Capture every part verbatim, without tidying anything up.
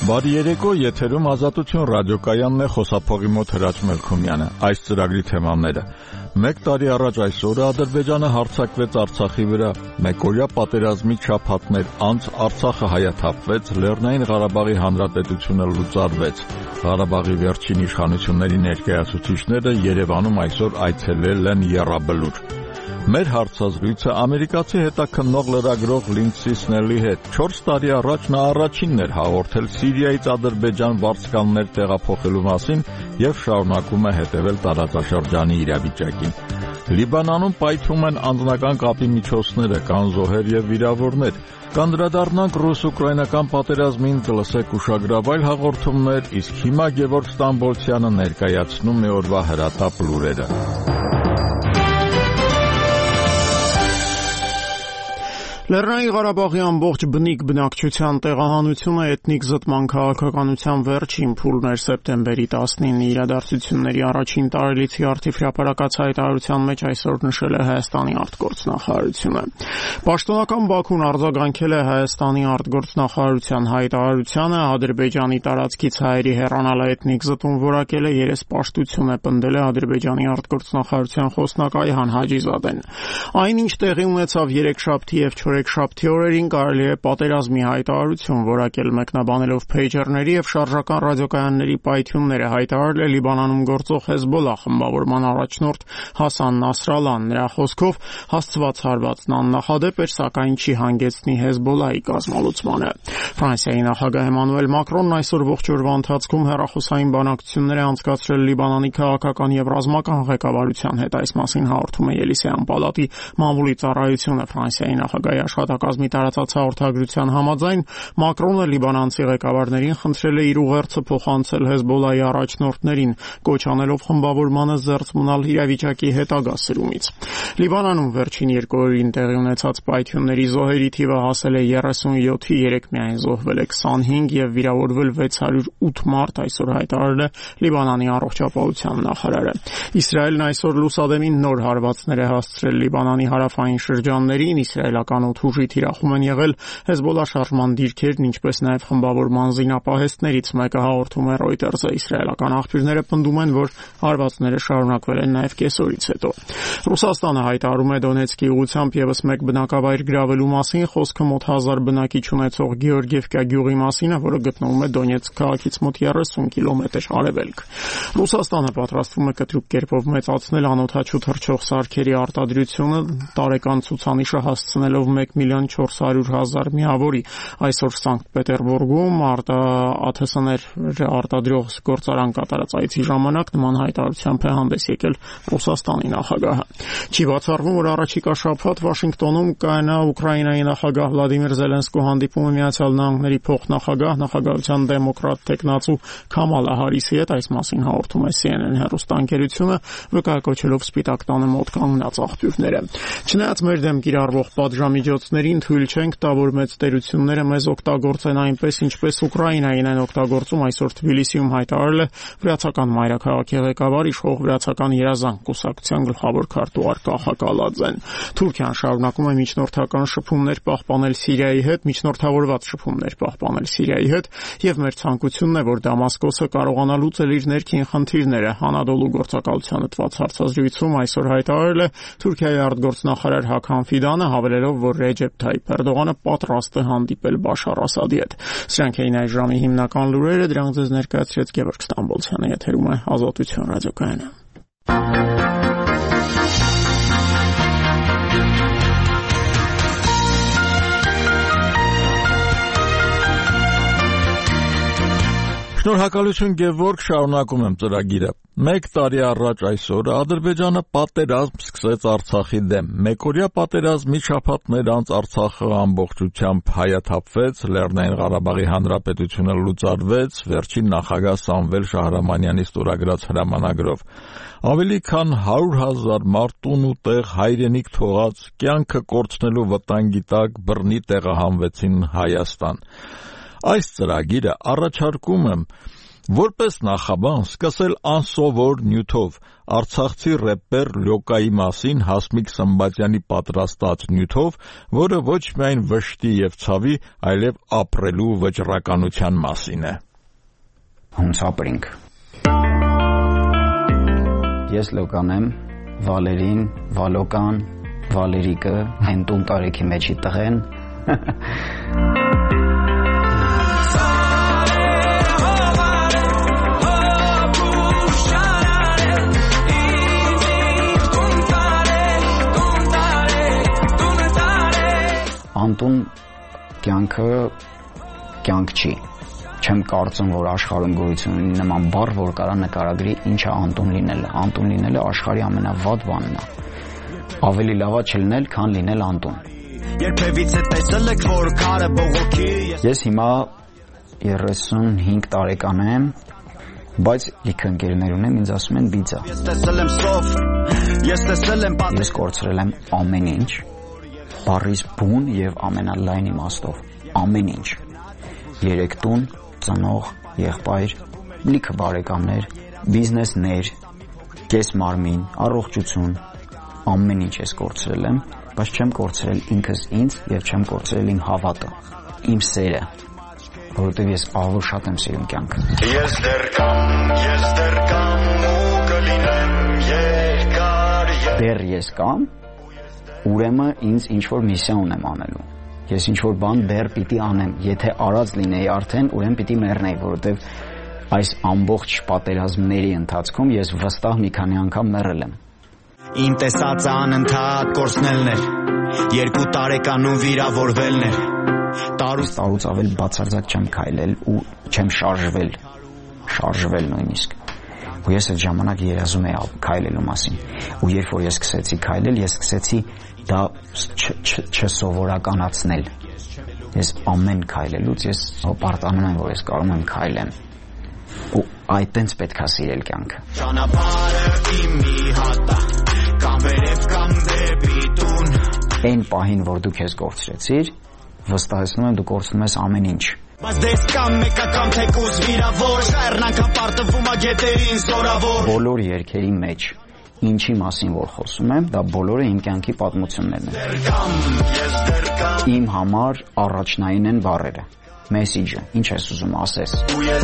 Բարի երեկո, եթերում Ազատություն ռադիոկայանն է, խոսափողի մոտ Հրաչ Մելքումյանը։ Այս ծրագրի թեմաները. Մեկ տարի առաջ այս օրը Ադրբեջանը հարձակվեց Արցախի վրա, մեկօրյա պատերազմի շաբաթներ անց Արցախը հայաթափվեց, Լեռնային Ղարաբաղի Հանրապետությունը լուծարվեց։ Ղարաբաղի վերջին իշխանությունների ներկայացուցիչները Երևանում այսօր այցելել են եռաբլուր։ Մեր հարցազրույցը ամերիկացի հետաքննող լրագրող Լինդսի Սնելի հետ չորս տարի առաջ նա առաջինն էր հաղորդել Սիրիայից Ադրբեջան վարձկաններ տեղափոխելու մասին եւ շարունակում է հետևել տարածաշրջանի իրավիճակին։ Լիբանանում պայթում են անձնական կապի միջոցները, կան զոհեր եւ վիրավորներ։ Կանդրադառնանք ռուս-ուկրաինական պատերազմին, կլսեք ուշագրավայր հաղորդումներ, իսկ հիմա Գևորգ Ստամբոլցյանը ներկայացնում է օրվա հրատապ լուրերը։ Լեռնային Ղարաբաղի ամբողջ բնիկ բնակչության տեղահանությունը էթնիկ զտման քաղաքականության վերջին փուլն էր սեպտեմբերի տասնինի իրադարձությունների առաջին տարելիցի արդիվ հրապարակած հայտարարության մեջ այսօր նշել է Հայաստանի արտգործնախարարությունը։ Պաշտոնական Բաքուն արձագանքել է Հայաստանի արտգործնախարարության հայտարարությանը, Ադրբեջանի տարածքից հայերի հեռանալը էթնիկ զտում որակել է երեսպաշտություն է պնդել է Ադրբեջանի արտգործնախարարության խոսնակ Այհան Հաջիզադեն։ Այնինչ տեղի ունեցավ երեքշաբթի եւ Չորեքշաբթի օրերին կարելի է պատերազմի հայտարարություն որակել մեկնաբանելով փեյջերների եւ շարժական ռադիոկայանների պայթյունները հայտարարել է Լիբանանում գործող Հեզբոլլահ խմբավորման առաջնորդ Հասան Նասրալլան։ Նրա խոսքով հասցված հարվածն աննախադեպ էր, սակայն չի հանգեցնի Հեզբոլլահի կազմալուծմանը։ Ֆրանսիայի նախագահ Էմանուել Մակրոնն այսօր ողջ օրվա ընթացքում հեռախոսային բանակցություններ է անցկացրել Լիբանանի քաղաքական եւ ռազմական ղեկավարության հետ։ Այս մասին հաղորդում է Ելիսեյան պալատի մամուլի ծառայությունը։ Ֆրանսիայի նախագահի աշխատակազմի տարածած հաղորդագրության համաձայն Մակրոնը լիբանանցի ղեկավարներին խնդրել է իր ուղերձը փոխանցել Հեզբոլլահի առաջնորդներին, կոչ անելով խմբավորմանը զերծ մնալ իրավիճակի հետագա սրումից։ Լիբանանում վերջին երկու օրերին տեղի ունեցած պայթյունների զոհերի թիվը հասել է երեսունյոթի, երեք միայն զոհվել է քսանհինգ եւ վիրավորվել վեց հարյուր ութ մարդ, այսօր հայտարարել է Լիբանանի առողջապահության նախարարը։ Իսրայելն այսօր լուսադեմին նոր հարվածներ է հասցրել Լիբանանի հարավային շրջաններին, իսրայելական օդուժի թիրախում են եղել Հեզբոլլահ շարժման դիրքերն, ինչպես նաև խմբավորման զինապահեստներից մեկը հաղորդում է Reuters-ը։ Իսրայելական աղբյուրները պնդում են, որ հարվածները շարունակվել են նաև կեսօրից հետո։ Ռուսաստանը հայտարարում է Դոնեցկի ուղղությամբ եւս մեկ բնակավայր գրավելու մասին, խոսքը մոտ հազար բնակիչ ունեցող Գեորգիևկա գյուղի մասին է, որը գտնվում է Դոնեցկ քաղաքից մոտ երեսուն կիլոմետր արևելք։ Ռուսաստանը պատրաստվում է կտրուկ կերպով մեծացնել անօդաչու թռչող սարքերի արտադրությունը, տարեկան ցուցանիշը հասցնելով մեկ միլիոն չորս հարյուր հազար միավորի։ Այսօր Սանկտ Պետերբուրգում ԱԹՍ-ներ արտադրող գործարան կատարած այցի ժամանակ նման հայտարարությամբ է հանդես եկել Ռուսաստանի նախագահը։ Չի բացառվում, որ առաջիկա շաբաթ Վաշինգտոնում կայանա Ուկրաինայի նախագահ Վլադիմիր Զելենսկու հանդիպումը Միացյալ Նահանգների փոխնախագահ, նախագահության դեմոկրատ տեխնացու Քամալա Հարիսի հետ։ Այս մասին հաղորդում է C N N հեռուստաընկերությունը, վկայակոչելով Սպիտակ տանը մոտ կանգնած աղբյուրները։ Չնայած մեր դեմ կիրառվող պատժամիջոցներին թույլ չենք տա, որ մեծ տերությունները մեզ օգտագործեն այնպես, ինչպես Ուկրաինային են օգտագործում, այսօր Թբիլիսիում հայտարարել է վրացական մայրաքաղաքի ղեկավար, իշխող վրացական երազանք կուսակցության գլխավոր քարտուղար Կախա Կալաձեն։ Թուրքիան շարունակում է միջնորդական շփումներ պահպանել Սիրիայի հետ, միջնորդավորված շփումներ պահպանել Սիրիայի հետ, եւ մեր ցանկությունն է, որ Դամասկոսը կարողանա լուծել իր ներքին խնդիրները։ Անադոլու գործակալությանը տված հարցազրույցում այսօր հայտարարել է Թուրքիայի արտգործնախարար Հաքան Ֆիդանը, հավելելով, որ Ռեջեփ Թայիփ Էրդողանը պատրաստ է հանդիպել Բաշար Ասադի հետ։ Սրանք էին այս ժամի հիմնական լուրերը, դրանք ձեզ ներկայացրեց Գևորգ Ստամբոլցյանը, եթերում է Ազատություն ռադիոկայանը։ Շնորհակալություն Գևորգ, շարունակում եմ ծրագիրը։ Մեկ տարի առաջ այսօր Ադրբեջանը պատերազմ սկսեց Արցախի դեմ։ Մեկօրյա պատերազմի շաբաթներ անց Արցախը ամբողջությամբ հայաթափվեց, Լեռնային Ղարաբաղի Հանրապետությունը լուծարվեց, վերջին նախագահ Սամվել Շահրամանյանի ստորագրած հրամանագրով։ Ավելի քան հարյուր հազար մարդ տուն ու տեղ հայրենիք թողած, կյանքը կորցնելու վտանգի տակ բռնի տեղահանվեցին Հայաստան։ Այս ծրագիրը առաջարկում եմ Որպես նախաբան սկսել անսովոր նյութով արցախցի рэպեր Լյոկայի մասին Հասմիկ Սմբատյանի պատրաստած նյութով, որը ոչ միայն վշտի եւ ցավի, այլև ապրելու վճռականության մասին է։ Ոնց ապրենք։ Ես Լոկան եմ, Վալերին, Վալոկան, Վալերիկը, հենտուն տարեքի մեջի տղեն։ Անտուն կյանքը կյանք չի։ Չեմ կարծում, որ աշխարհում գոյություն ունի նման բառ, որ կարա նկարագրի ինչա Անտուն լինելը։ Անտուն լինելը աշխարհի ամենավատ բանն է։ Ավելի լավ է չլինել, քան լինել Անտուն։ Երբևիցե տեսել եք, որ քարը բողոքի։ Ես հիմա երեսունհինգ տարեկան եմ, բայց լիքը ընկերներ ունեմ, ինձ ասում են բիձա։ Ես տեսել եմ սով, ես տեսել եմ պատմել։ Ես կորցրել եմ ամեն ինչ, բառից բուն եւ ամենալայն իմաստով, ամեն ինչ։ Երեք տուն, ծնող, եղբայր, լիքը բարեկամներ, բիզնեսներ, կես մարմին, առողջություն, ամեն ինչ ես կորցրել եմ, բայց չեմ կորցրել ինքս ինձ եւ չեմ կորցրել իմ հավատը, իմ սերը, որովհետեւ ես ահավոր շատ եմ սիրում կյանքը։ Ես դեռ կամ, ես դեռ կամ ու կլինեմ երկար։ Դեռ ես կամ, ուրեմն ինձ ինչ որ միսիա ունեմ անելու։ Ես ինչ որ բան դեռ պիտի անեմ, եթե արած լինեի արդեն, ուրեմն պիտի մեռնեի, որովհետեւ այս ամբողջ պատերազմների ընթացքում ես վստահ մի քանի անգամ մեռել եմ։ Իմ տեսածը անընդհատ կորցնելն էր, երկու տարեկանում վիրավորվելն էր։ Տարուց տարուց ավել բացարձակ չեմ քայլել ու չեմ շարժվել, շարժվել նույնիսկ։ Ու ես այդ ժամանակ երազում էի քայլելու մասին։ Ու երբ որ ես սկսեցի քայլել, ես սկսեցի դա չսովորականացնել։ Ես ամեն քայլելուց ես պարտանում եմ, որ ես կարող եմ քայլեմ։ Ու այդտենց պետք է սիրել կյանքը։ Ճանապարհը իմ մի հատա, կամ վերև կամ դեպի տուն։ Այն պահին, որ դու քեզ կորցրեցիր, վստահեցնում եմ դու կորցնում ես ամեն ինչ։ Բայց դες կամ մեկա կամ թեկուզ վիրավոր, շարնանքա պարտվում ա գետերին զորավոր։ Բոլոր երկերի մեջ ինչի մասին որ խոսում եմ, դա բոլորը իմ կյանքի պատմություններն են։ Իմ համար առաջնային են բառերը, մեսիջը, ինչ ես ուզում ասես։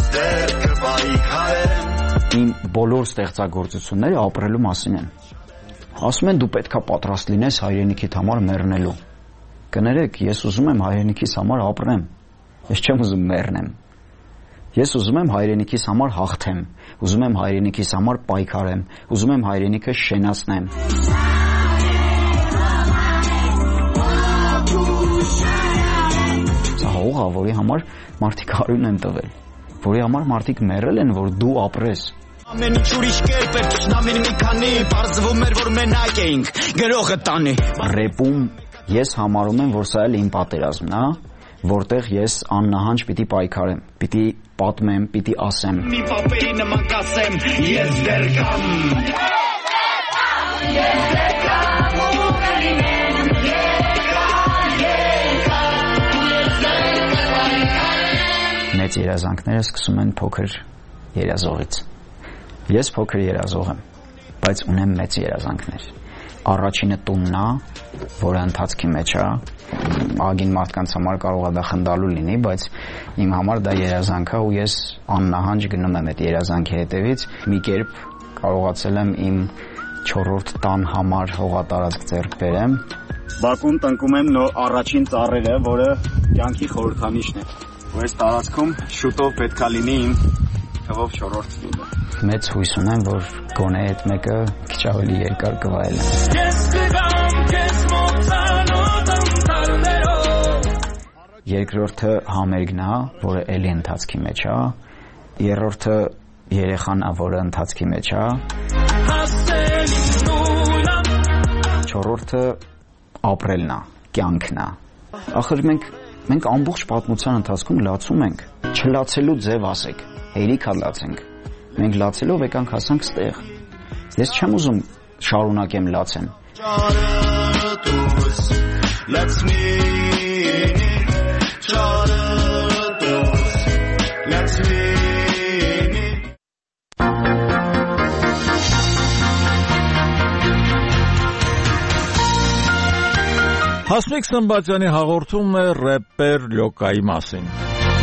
Իմ բոլոր ստեղծագործությունները ապրելու մասին են։ Ասում են դու պետքա պատրաստ լինես հայրենիքիդ համար մեռնելու։ Կներեք, ես ուզում եմ հայրենիքիս համար ապրեմ։ Ես չեմ ուզում մեռնեմ։ Ես ուզում եմ հայրենիքիս համար հաղթեմ, ուզում եմ հայրենիքիս համար պայքարեմ, ուզում եմ հայրենիքը շենացնեմ։ Սա հող է, որի համար մարդիկ արյուն են տվել, որի համար մարդիկ մեռել են, որ դու ապրես։ Ամեն ինչ ուրիշ կերպ էր, ճշնամին մի քանի, պարզվում էր, որ մենակ էինք, գրողը տանի։ Ռեպում ես համարում եմ, որ սա էլ իմ պատերազմն է, որտեղ ես աննահանջ պիտի պայքարեմ, պիտի պատմեմ, պիտի ասեմ։ Մի պապերի նման կասեմ, ես դեռ կամ։ Ես դեռ կամ ու կլինեմ երկար, երկար։ Մեծ երազանքները սկսում են փոքր երազողից։ Ես փոքր երազող եմ, բայց ունեմ մեծ երազանքներ։ Առաջինը տունն է, որը ընթացքի մեջ է, ագին մարդկանց համար կարող է դա խնդալու լինի, բայց իմ համար դա երազանք է ու ես աննահանջ գնում եմ այդ երազանքի հետևից։ Մի կերպ կարողացել եմ իմ չորրորդ տան համար հողատարածք ձեռք բերեմ։ Բաքուն տնկում եմ նոր առաջին ծառերը, որը կյանքի խորհրդանիշն է։ Ու այս տարածքում շուտով պետքա լինի իմ թվով չորրորդ տունը։ Մեծ հույս ունեմ, որ գոնե այդ մեկը քիչ ավելի երկար կվայելեմ։ Երկրորդը համերգն է, որը էլի ընթացքի մեջ է։ Երրորդը երեխան է, որը ընթացքի մեջ է։ Չորրորդը ապրելն է, կյանքն է։ Ախր մենք մենք ամբողջ պատմության ընթացքում լացում ենք։ Չլացելու ձև ասեք, հերիք հա լացենք։ Մենք լացելով եկանք հասանք ստեղ։ Ես չեմ ուզում շարունակեմ լացեմ։ Հասմիկ Սմբատյանի հաղորդումն է ռեպեր Լյոկայի մասին։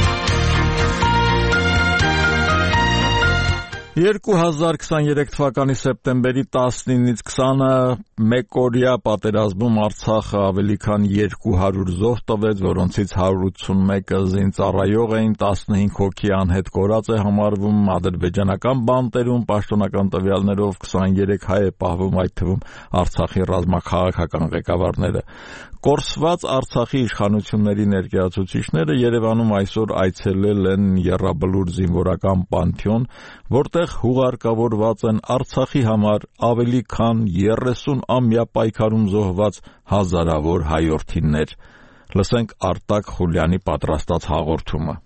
երկու հազար քսաներեք թվականի սեպտեմբերի տասնինից քսանը մեկօրյա պատերազմում Արցախը ավելի քան երկու հարյուր զոհ տվեց, որոնցից հարյուր ութսունմեկը զինծառայող էին, տասնհինգ հոգի անհետ կորած է համարվում, ադրբեջանական բանտերում պաշտոնական տվյալներով քսաներեք հայ է պահվում, այդ թվում Արցախի ռազմաքաղաքական ղեկավարները։ Կորսված Արցախի իշխանությունների ներկայացուցիչները Երևանում այսօր այցելել են Եռաբլուր զինվորական պանթեոն, որտեղ հուղարկավորված են Արցախի համար ավելի քան երեսուն-ամյա պայքարում զոհված հազարավոր հայրենիներ։ Լսենք Արտակ Խուլյանի պատրաստած հաղորդումը։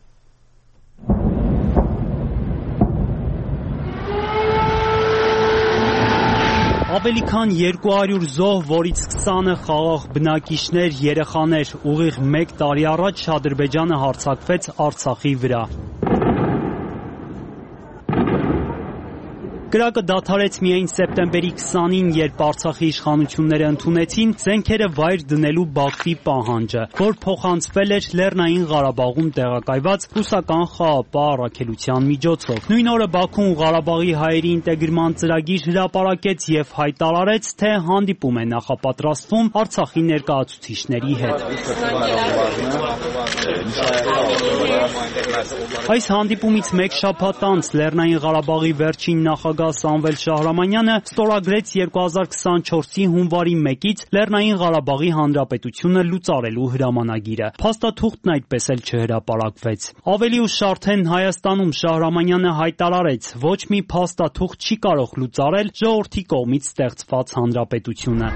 Ավելի քան երկու հարյուր զոհ, որից քսանը խաղաղ բնակիչներ, երեխաներ, ուղիղ մեկ տարի առաջ Ադրբեջանը հարձակվեց Արցախի վրա։ Կրակը դադարեց միայն սեպտեմբերի քսանին, երբ Արցախի իշխանությունները ընդունեցին զենքերը վայր դնելու Բաքվի պահանջը, որ փոխանցվել էր Լեռնային Ղարաբաղում տեղակայված ռուսական խաղապահ առաքելության միջոցով։ Նույն օրը Բաքուն Ղարաբաղի հայերի ինտեգրման ծրագիր հրապարակեց եւ հայտարարեց, թե հանդիպում է նախապատրաստվում Արցախի ներկայացուցիչների հետ։ Այս հանդիպումից մեկ շաբաթ անց Լեռնային Ղարաբաղի վերջին նախագահ Սամվել Շահրամանյանը ստորագրեց երկու հազար քսանչորսի հունվարի մեկից Լեռնային Ղարաբաղի Հանրապետությունը լուծարելու հրամանագիրը։ Փաստաթուղթն այդպես էլ չհրապարակվեց։ Ավելի ուշ արդեն Հայաստանում Շահրամանյանը հայտարարեց, ոչ մի փաստաթուղթ չի կարող լուծարել ժողովրդի կողմից ստեղծված հանրապետությունը։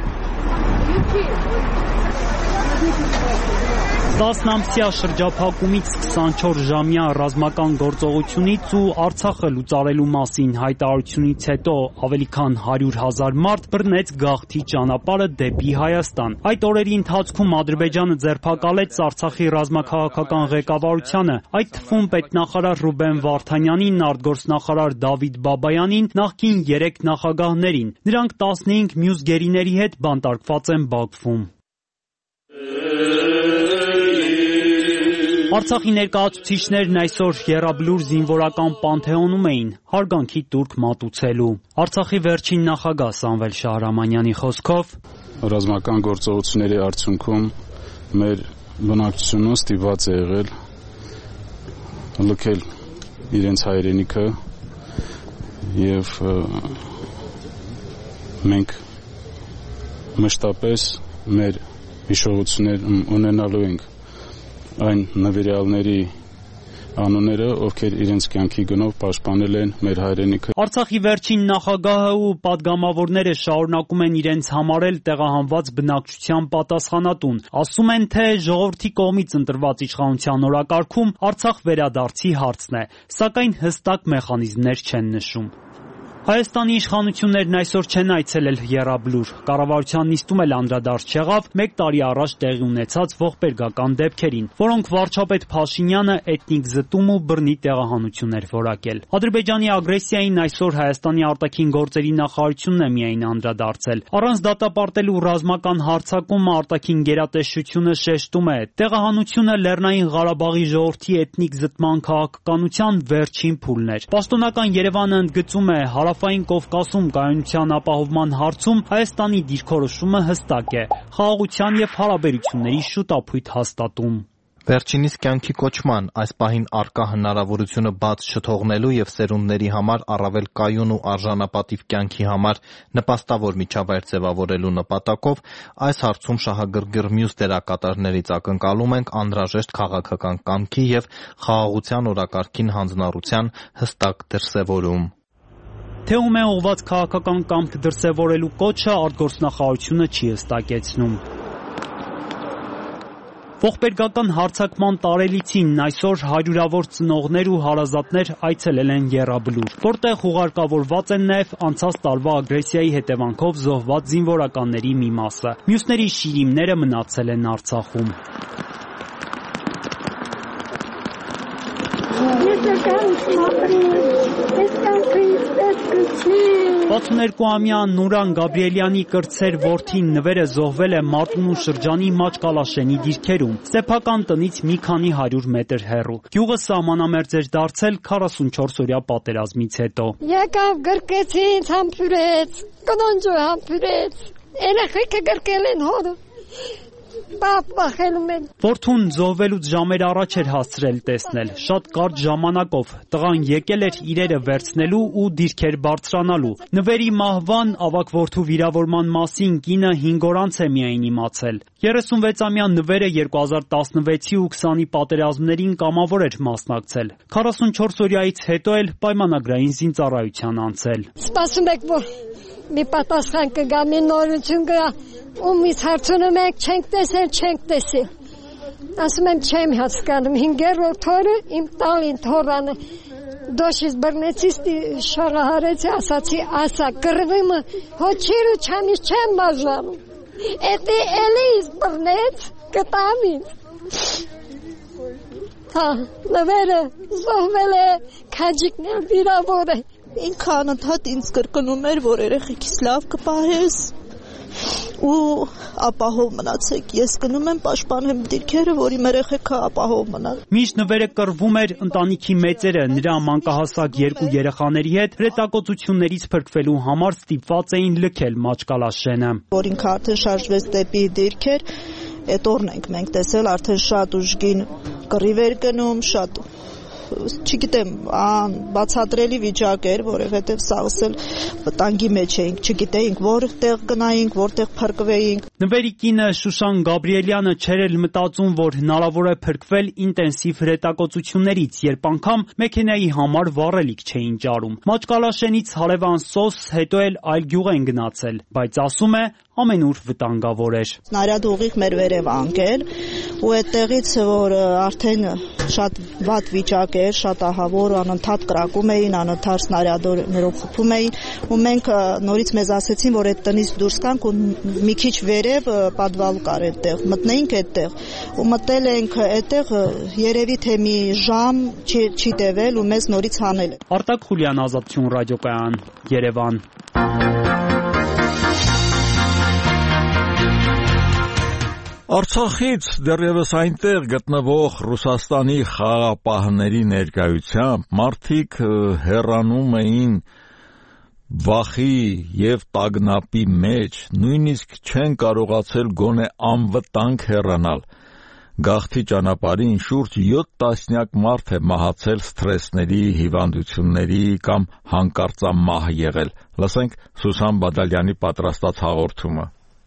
տասնամսյա շրջափակումից քսանչորս-ժամյա ռազմական գործողությունից ու Արցախը լուծարելու մասին հայտարարությունից հետո ավելի քան հարյուր հազար մարդ բռնեց գաղթի ճանապարհը դեպի Հայաստան։ Այդ օրերի ընթացքում Ադրբեջանը ձերբակալեց Արցախի ռազմաքաղաքական ղեկավարությանը, այդ թվում պետնախարար Ռուբեն Վարդանյանին, արտգործնախարար Դավիթ Բաբայանին, նախկին երեք նախագահներին։ Նրանք տասնհինգ մյուս գերիների հետ բանտարկված են Բաքվում։ Արցախի ներկայացուցիչներն այսօր Եռաբլուր զինվորական պանթեոնում էին հարգանքի տուրք մատուցելու։ Արցախի վերջին նախագահ Սամվել Շահրամանյանի խոսքով ռազմական գործողությունների արդյունքում մեր բնակչությունը ստիպված է եղել լքել իրենց հայրենիքը եւ մենք մշտապես մեր հիշողություններ ունենալու ենք այն նվիրյալների անունները, ովքեր իրենց կյանքի գնով պաշտպանել են մեր հայրենիքը։ Արցախի վերջին նախագահը ու պատգամավորները շարունակում են իրենց համարել տեղահանված բնակչության պատասխանատուն։ Ասում են, թե ժողովրդի կողմից ընտրված իշխանության օրակարգում Արցախ վերադարձի հարցն է, սակայն հստակ մեխանիզմներ չեն նշում։ Հայաստանի իշխանություններն այսօր չեն այցելել Եռաբլուր։ Կառավարության նիստում էլ անդրադարձ չեղավ մեկ տարի առաջ տեղի ունեցած ողբերգական դեպքերին, որոնք վարչապետ Փաշինյանը էթնիկ զտում ու բռնի տեղահանություն էր որակել։ Ադրբեջանի ագրեսիային այսօր Հայաստանի արտաքին գործերի նախարարությունն է միայն անդրադարձել։ Առանց դատապարտելու ռազմական հարձակումը արտաքին գերատեսչությունը շեշտում է, տեղահանությունը Լեռնային Ղարաբաղի ժողովրդի էթնիկ զտման քաղաքականության վերջին փուլն էր։ Պաշտոնական Երևանը ընդգծում է Հարավային Կովկասում կայունության ապահովման հարցում Հայաստանի դիրքորոշումը հստակ է՝ խաղաղության և հարաբերությունների շուտափույթ հաստատում։ Վերջինիս կյանքի կոչման, այս պահին առկա հնարավորությունը բաց չթողնելու և սերունդների համար առավել կայուն ու արժանապատիվ կյանքի համար նպաստավոր միջավայր ձևավորելու նպատակով այս հարցում շահագրգիռ մյուս դերակատարներից ակնկալում ենք անհրաժեշտ քաղաքական կամքի և խաղաղության օրակարգին հանձնառության հստակ դրսևորում։ Թե ում է ուղղված քաղաքական կամք դրսևորելու կոչը արտգործնախարարությունը չի հստակեցնում։ Ողբերգական հարձակման տարելիցին այսօր հարյուրավոր ծնողներ ու հարազատներ այցելել են Եռաբլուր, որտեղ ուղարկավորված են նաև անցած տարվա ագրեսիայի հետևանքով զոհված զինվորականների մի մասը։ Մյուսների շիրիմները մնացել են Արցախում։ պատսուներկուամյա Նուրան Գաբրիելյանի կրտսեր որդին նվերը զոհվել է Մարտունու շրջանի Մաճկալաշենի դիրքերում, սեփական տնից մի քանի հարյուր մետր հեռու։ Գյուղը սահմանամերձ էր դարձել քառասունչորս օրյա պատերազմից հետո։ Եկավ գրկեց ինձ, համբուրեց, կնոնջը համբուրեց, երեխեքը գրկել են հորը։ Որդուն զոհվելուց ժամեր առաջ էր հասցրել տեսնել, շատ կարճ ժամանակով, տղան եկել էր իրերը վերցնելու ու դիրքեր բարձրանալու։ Նվերի մահվան, ավագ որդու վիրավորման մասին կինը հինգ օր անց է միայն իմացել։ երեսունվեցամյա նվերը երկու հազար տասնվեցի ու քսանի պատերազմներին կամավոր էր մասնակցել։ քառասունչորս օրյայից հետո էլ պայմանագրային զինծառայության անցել։ Սպասում եք, որ մի պատասխան կգա, մի նորություն կգա, ու միս հարցնում եք, չենք տեսել, չենք տեսել։ Ասում եմ, չեմ հասկանում, հինգերորդ օրը իմ տալին թորանը դոշից բռնեցի, շաղահարեցի, ասացի, ասա, կռվիմը, հոչիրու չամիս չեմ բաժանում։ Էդի էլիս բռնեց, կտամ ինձ։ Հա, նվերը զոհվել է, քաջիկն էլ վիրավոր է։ Ինքը անընդհատ ինձ կրկնում էր, որ երեխեքիս լավ կպահես ու ապահով մնացեք։ Ես գնում եմ պաշտպանեմ դիրքերը, որ իմ երեխեքը ապահով մնան։ Միշտ նվերը կռվում էր ընտանիքի մեծերը, նրա մանկահասակ երկու երեխաների հետ հրետակոծություններից փրկվելու համար ստիպված էին լքել Մաճկալաշենը։ Որ ինքը արդեն շարժվեց դեպի դիրքեր, այդ օրն ենք մենք տեսել, արդեն շատ ուժգին կռիվ էր գնում, շատ չգիտեմ, բացատրելի վիճակ էր, որովհետև սաղս էլ վտանգի մեջ էինք, չգիտեինք որտեղ գնայինք, որտեղ փրկվեինք։ Նվերի կինը Շուշան Գաբրիելյանը չէր էլ մտածում, որ հնարավոր է փրկվել ինտենսիվ հրետակոծություններից, երբ անգամ մեքենայի համար վառելիք չէին ջարում։ Մաճկալաշենից հարևան Սոս, հետո էլ այլ գյուղ են գնացել, բայց ասում է, ամենուր վտանգավոր էր։ Սնարյադը ուղիղ մեր վերև անկել ու այդտեղից որ արդեն շատ վատ վիճակ էր, շատ ահավոր, անընդհատ կրակում էին, անընդհատ սնարյադներով խփում էին ու մենք նորից մեզ ասեցին, որ այդ տնից դուրս գանք ու մի քիչ վերև պատվալ կար այդտեղ, մտնեինք այդտեղ ու մտել ենք այդտեղ երևի թե մի ժամ չի, չի տևել ու մեզ նորից հանել։ Արտակ Խուլյան, Ազատություն ռադիոկայան, Երևան։ Արցախից դեռևս այնտեղ գտնվող Ռուսաստանի խաղապահների ներկայությամբ մարդիկ հեռանում էին վախի եւ տագնապի մեջ, նույնիսկ չեն կարողացել գոնե անվտանգ հեռանալ։ Գաղթի ճանապարհին շուրջ յոթ տասնյակ մարդ է մահացել սթրեսների, հիվանդությունների կամ հանկարծամահ եղել։ Լսենք Սուսան Բադալյանի պատրաստած հաղորդումը։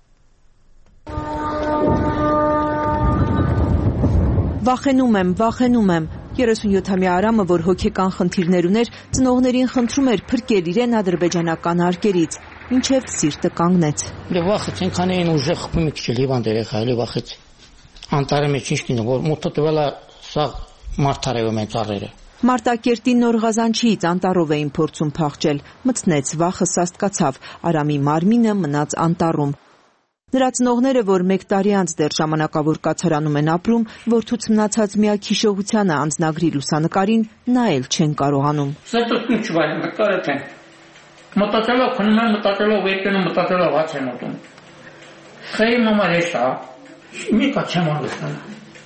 Վախենում եմ, վախենում եմ։ երեսունյոթամյա Արամը, որ հոգեկան խնդիրներ ուներ, ծնողներին խնդրում էր փրկել իրեն ադրբեջանական արկերից, մինչև սիրտը կանգնեց։ Վախեց, այնքան էին ուժեղ խփում մի քիչ հիվանդ երեխա, էլի վախեց։ Անտարի մեջ ինչ կինը, որ մութը տվել է սա մարտարևը մեծ առերը։ Մարտակերտի Նոր Ղազանչիից անտառով էին փորձում փախչել, մտցնեց, վախը սաստկացավ, Արամի մարմինը մնաց անտառում։ Նրա ծնողները, որ մեկ տարի անց դեռ ժամանակավոր կացարանում են ապրում, որդուց մնացած միակ հիշողությանը անձնագրի լուսանկարին նայել չեն կարողանում։ Սրտում չվայր, մտարետ են։ Մտածելով քնում եմ, մտածելով երկնում, մտածելով հաց եմ ուտում։ Խեի մամա հեշտ է, մի կա չեմ անգստանում։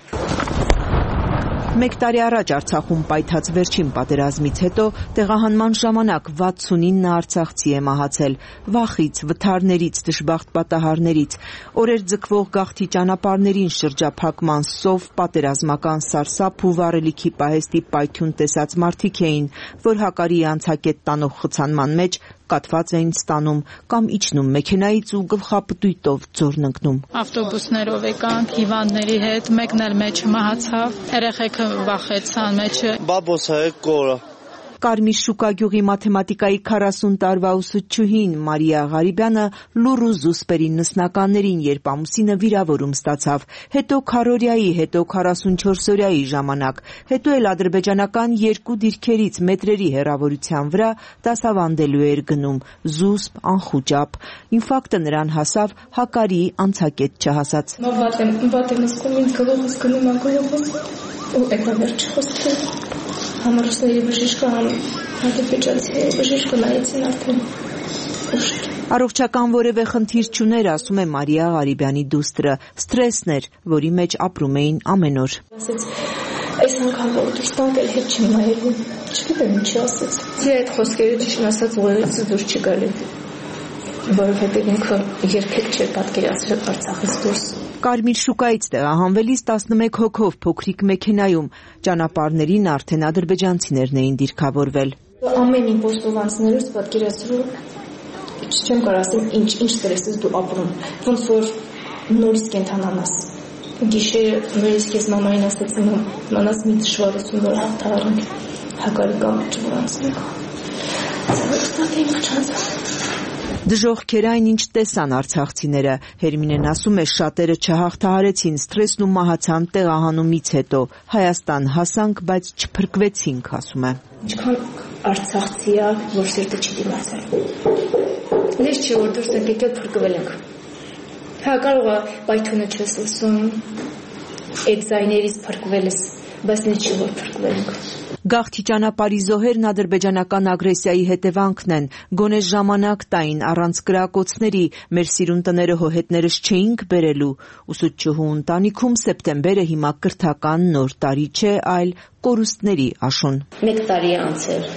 Մեկ տարի առաջ Արցախում պայթած վերջին պատերազմից հետո տեղահանման ժամանակ վաթսունինը արցախցի է մահացել, վախից, վթարներից, դժբախտ պատահարներից, օրեր ձգվող գաղթի ճանապարհներին շրջափակման սով, պատերազմական սարսափ ու վառելիքի պահեստի պայթյուն տեսած մարդիկ էին, որ հակարի անցակետ տանող խցանման մեջ կատված էին ստանում կամ իջնում մեքենայից ու գլխապտույտով ձորն ընկնում։ Ավտոբուսներով եկանք հիվանդների հետ, մեկն էլ մեջը մահացավ, երեխեքը վախեցան մեջը։ Բաբոսը է կորը։ Կարմիր շուկա գյուղի մաթեմատիկայի քառասուն տարվա ուսուցչուհին Մարիա Ղարիբյանը լուռ ու զուսպերի նսնականներին, երբ ամուսինը վիրավորում ստացավ, հետո քառօրյայի, հետո քառասունչորս օրյայի ժամանակ, հետո էլ ադրբեջանական երկու դիրքերից մետրերի հեռավորության վրա դասավանդելու էր գնում, զուսպ, անխուճապ։ Ինֆարկտը նրան հասավ հակարի անցակետ չհասած։ Վատ եմ զգում, ինձ գլուխս գնում է գլուխս ու էկա վերջ խոսքը։ համառուսների բժիշկը, համ հատուպեջացի բժիշկը նայեցին արդեն ուշ։ Առողջական որևէ խնդիր չուներ, ասում է Մարիա Ղարիբյանի դուստրը, սթրեսն էր, որի մեջ ապրում էին ամեն օր։ Ասեց, այս անգամ որ դուրս տանք էլ հետ չեմ նայելու, չգիտեմ ինչի ասեց։ Ձի այդ խոսքերը ճիշտ ասած ուղեղից դուրս չի գալի, որովհետև ինքը երբեք չէր պատկերացրել Արցախից դուրս։ Կարմիր շուկայից տեղահանվելիս տասնմեկ հոգով փոքրիկ մեքենայում ճանապարհներին արդեն ադրբեջանցիներն էին դիրքավորվել։ Ամեն ինչ ոստովանցներուց պատկերացրու չեմ կարող ասեմ ինչ ինչ ստրեսից դու ապրում, ոնց որ նորից կենթանանաս։ Գիշերը նորից քեզ մամային ասացին, մանաս մի դժվարություն որ հաղթահարենք, հակարի կամ չվրանցնենք։ Ցավոք ինքը չանց։ Դժոխքեր այն ինչ տեսան արցախցիները, Հերմինեն ասում է շատերը չհաղթահարեցին սթրեսն ու մահացան տեղահանումից հետո, Հայաստան հասանք, բայց չփրկվեցինք, ասում է։ Ինչքան արցախցի է, որ սիրտը չի դիմացել։ Լեզ չի որ դուրս ենք եկել փրկվել ենք։ Հա կարող է պայթունը չես լսում, այդ ձայներից փրկվել ես, բայց նե չի որ փրկվել ենք։ Գաղթի ճանապարհի զոհերն ադրբեջանական ագրեսիայի հետևանքն են, գոնե ժամանակ տային առանց կրակոցների, մեր սիրուն տները հոհետներս չէինք բերելու, ուսուցչուհու ընտանիքում սեպտեմբերը հիմա կրթական նոր տարի չէ, այլ կորուստների աշուն։ Մեկ տարի է անցել,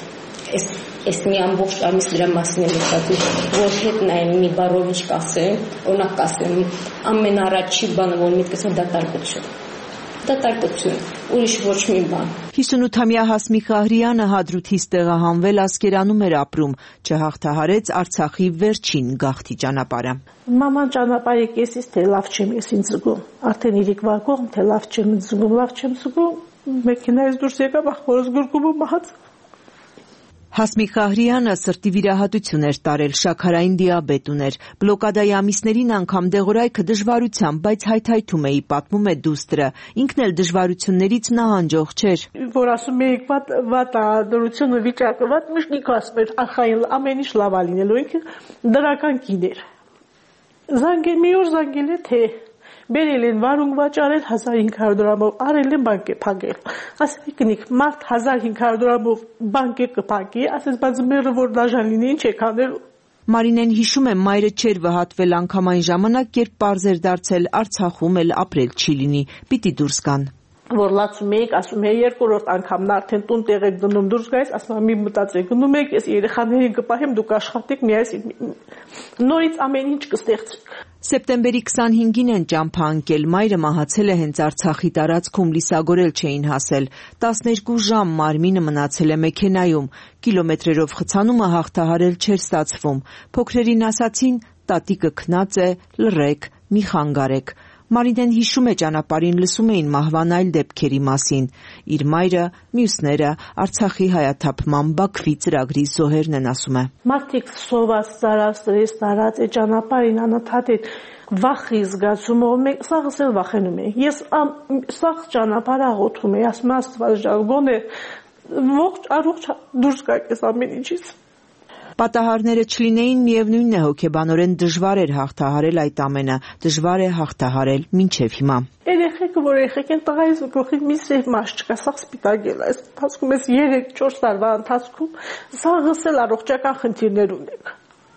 ես մի ամբողջ ամիս դրա մասին եմ մտածում, որ հետ նայեմ մի բառով ինչ կասեմ, օրինակ կասեմ, ամենառաջի բանը, որ միտքս է դատարկություն։ Դատարկություն, ուրիշ ոչ մի բան։ հիսունութամյա Հասմիկ Աղրյանը Հադրութից տեղահանվել Ասկերանում էր ապրում, չհաղթահարեց Արցախի վերջին գաղթի ճանապարհը։ Մաման ճանապարհի կեսից թե լավ չեմ ես ինձ զգում, արդեն իրիկ վարկողմ թե լավ չեմ զգում, լավ չեմ զգում, մեքենայից դուրս եկա, ախորս գուրգումը մահաց։ Հասմիկ Աղրյանը սրտի վիրահատություն էր տարել, շաքարային դիաբետ ուներ, բլոկադայի ամիսներին անգամ դեղորայքը դժվարությամբ, բայց հայթայթում էի, պատմում է դուստրը, ինքն էլ դժվարություններից նահանջող չէր։ Որ ասում էիք, վատ վատ դրությունը վիճակը, վատ միշտ ինքը ասում էր, ախային ամեն ինչ լավ է լինելու, ինքը դրական կին էր։ Զանգել մի օր զանգել է թե բերել են վարունգ վաճառել հազար հինգ հարյուր դրամով, արել են բանկե փակել։ Ասել կնիկ մարդ հազար հինգ հարյուր դրամով բանկե կփակի, ասես բայց մերը որ դաժան լինի ինչ եք անելու։ Մարինեն հիշում է մայրը չէր վհատվել անգամ այն ժամանակ, երբ պարզ էր դարձել Արցախում էլ ապրել չի լինի, պիտի դուրս գան։ Որ լացում էիք, ասում էի երկրորդ անգամն արդեն տուն տեղ եք դնում դուրս գայիս, ասում եմ մի մտածեք, գնում եք, ես երեխաներին կպահեմ, դուք աշխատեք, միայս նորից ամեն ինչ կստեղծեք։ Սեպտեմբերի քսանհինգին են ճամփա ընկել, մայրը մահացել է հենց Արցախի տարածքում, լիսագորել չէին հասել, տասներկու ժամ մարմինը մնացել է մեքենայում, կիլոմետրերով խցանումը հաղթահարել չէր ստացվում, փոքրերին ասացին, տատիկը քնած է, լռեք, մի խանգարեք։ Մարինեն հիշում է ճանապարհին լսում էին մահվան այլ դեպքերի մասին, իր մայրը, մյուսները, Արցախի հայաթափման Բաքվի ծրագրի զոհերն են, ասում է։ Մարդիկ սոված ծարած, ստրես տարած է ճանապարհին անընդհատ է վախի զգացումով, մենք սաղս էլ վախենում ենք։ Ես սաղ ճանապարհ աղոթում եմ, ասում եմ Աստված ջան, գոնե ողջ առողջ դուրս գաք այս ամեն ինչից։ Պատահարները չլինեին, միևնույնն է հոգեբանորեն դժվար էր հաղթահարել այդ ամենը, դժվար է հաղթահարել մինչև հիմա։ Երեխեքը, որ երեխեք են տղայից գլխի մի սև մաս չկա, սաղ սպիտակ է, այս ընթացքում ես երեք չորս տարվա ընթացքում սաղս էլ առողջական խնդիրներ ունենք։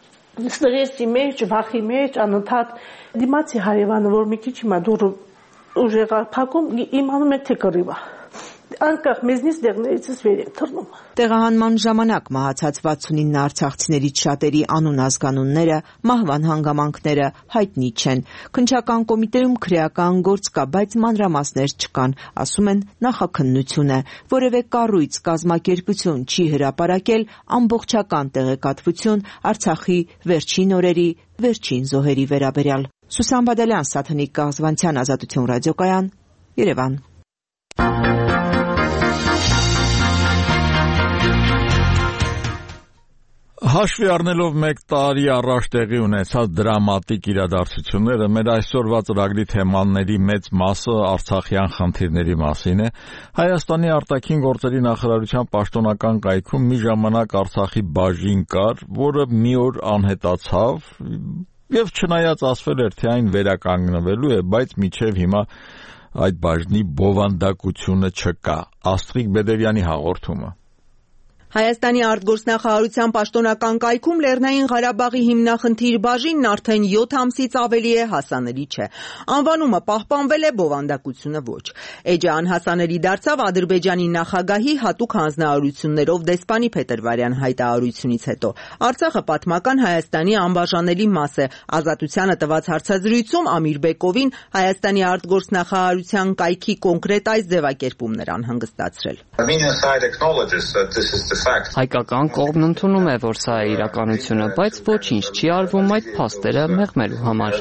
Ստրեսի մեջ, վախի մեջ, անընդհատ դիմացի հարևանը, որ մի քիչ հիմա դուրը ուժեղ փակում, իմանում եք թե կռիվա։ Անկախ մեզնից դեղներիցս վեր եմ թռնում։ Տեղահանման ժամանակ մահացած վաթսունինը արցախցիներից շատերի անուն ազգանունները, մահվան հանգամանքները հայտնի չեն։ Քննչական կոմիտեում քրեական գործ կա, բայց մանրամասներ չկան, ասում են նախաքննություն է, որևէ կառույց, կազմակերպություն չի հրապարակել ամբողջական տեղեկատվություն Արցախի վերջին օրերի, վերջին զոհերի վերաբերյալ։ Սուսան Բադալյան, Սաթնիկ Կաղզվանցյան, Ազատություն ռադիոկայան, Երևան։ Հաշվի առնելով մեկ տարի առաջ տեղի ունեցած դրամատիկ իրադարձությունները, մեր այսօրվա ծրագրի թեմաների մեծ մասը արցախյան խնդիրների մասին է։ Հայաստանի արտաքին գործերի նախարարության պաշտոնական կայքում մի ժամանակ Արցախի բաժին կար, որը մի օր անհետացավ, եւ չնայած ասվել էր, թե այն վերականգնվելու է, բայց մինչեւ հիմա այդ բաժնի բովանդակությունը չկա։ Աստղիկ Բեդերյանի հաղորդումը։ Հայաստանի արտգործնախարարության պաշտոնական կայքում Լեռնային Ղարաբաղի հիմնախնդիր բաժինն արդեն յոթ ամսից ավելի է հասանելի չէ։ Անվանումը պահպանվել է, բովանդակությունը ոչ։ Էջը անհասանելի դարձավ Ադրբեջանի նախագահի հատուկ հանձնարարություններով դեսպանի Փետրվարյան հայտարարությունից հետո։ Արցախը պատմական Հայաստանի անբաժանելի մաս է։ Ազատությանը տված հարցազրույցում Ամիր Բեկովին Հայաստանի արտգործնախարարության կայքի կոնկրետ այս ձևակերպումն էր անհանգստացրել։ Հայկական կողմն ընդունում է, որ սա է իրականությունը, բայց ոչինչ չի արվում այդ փաստերը մեղմելու համար։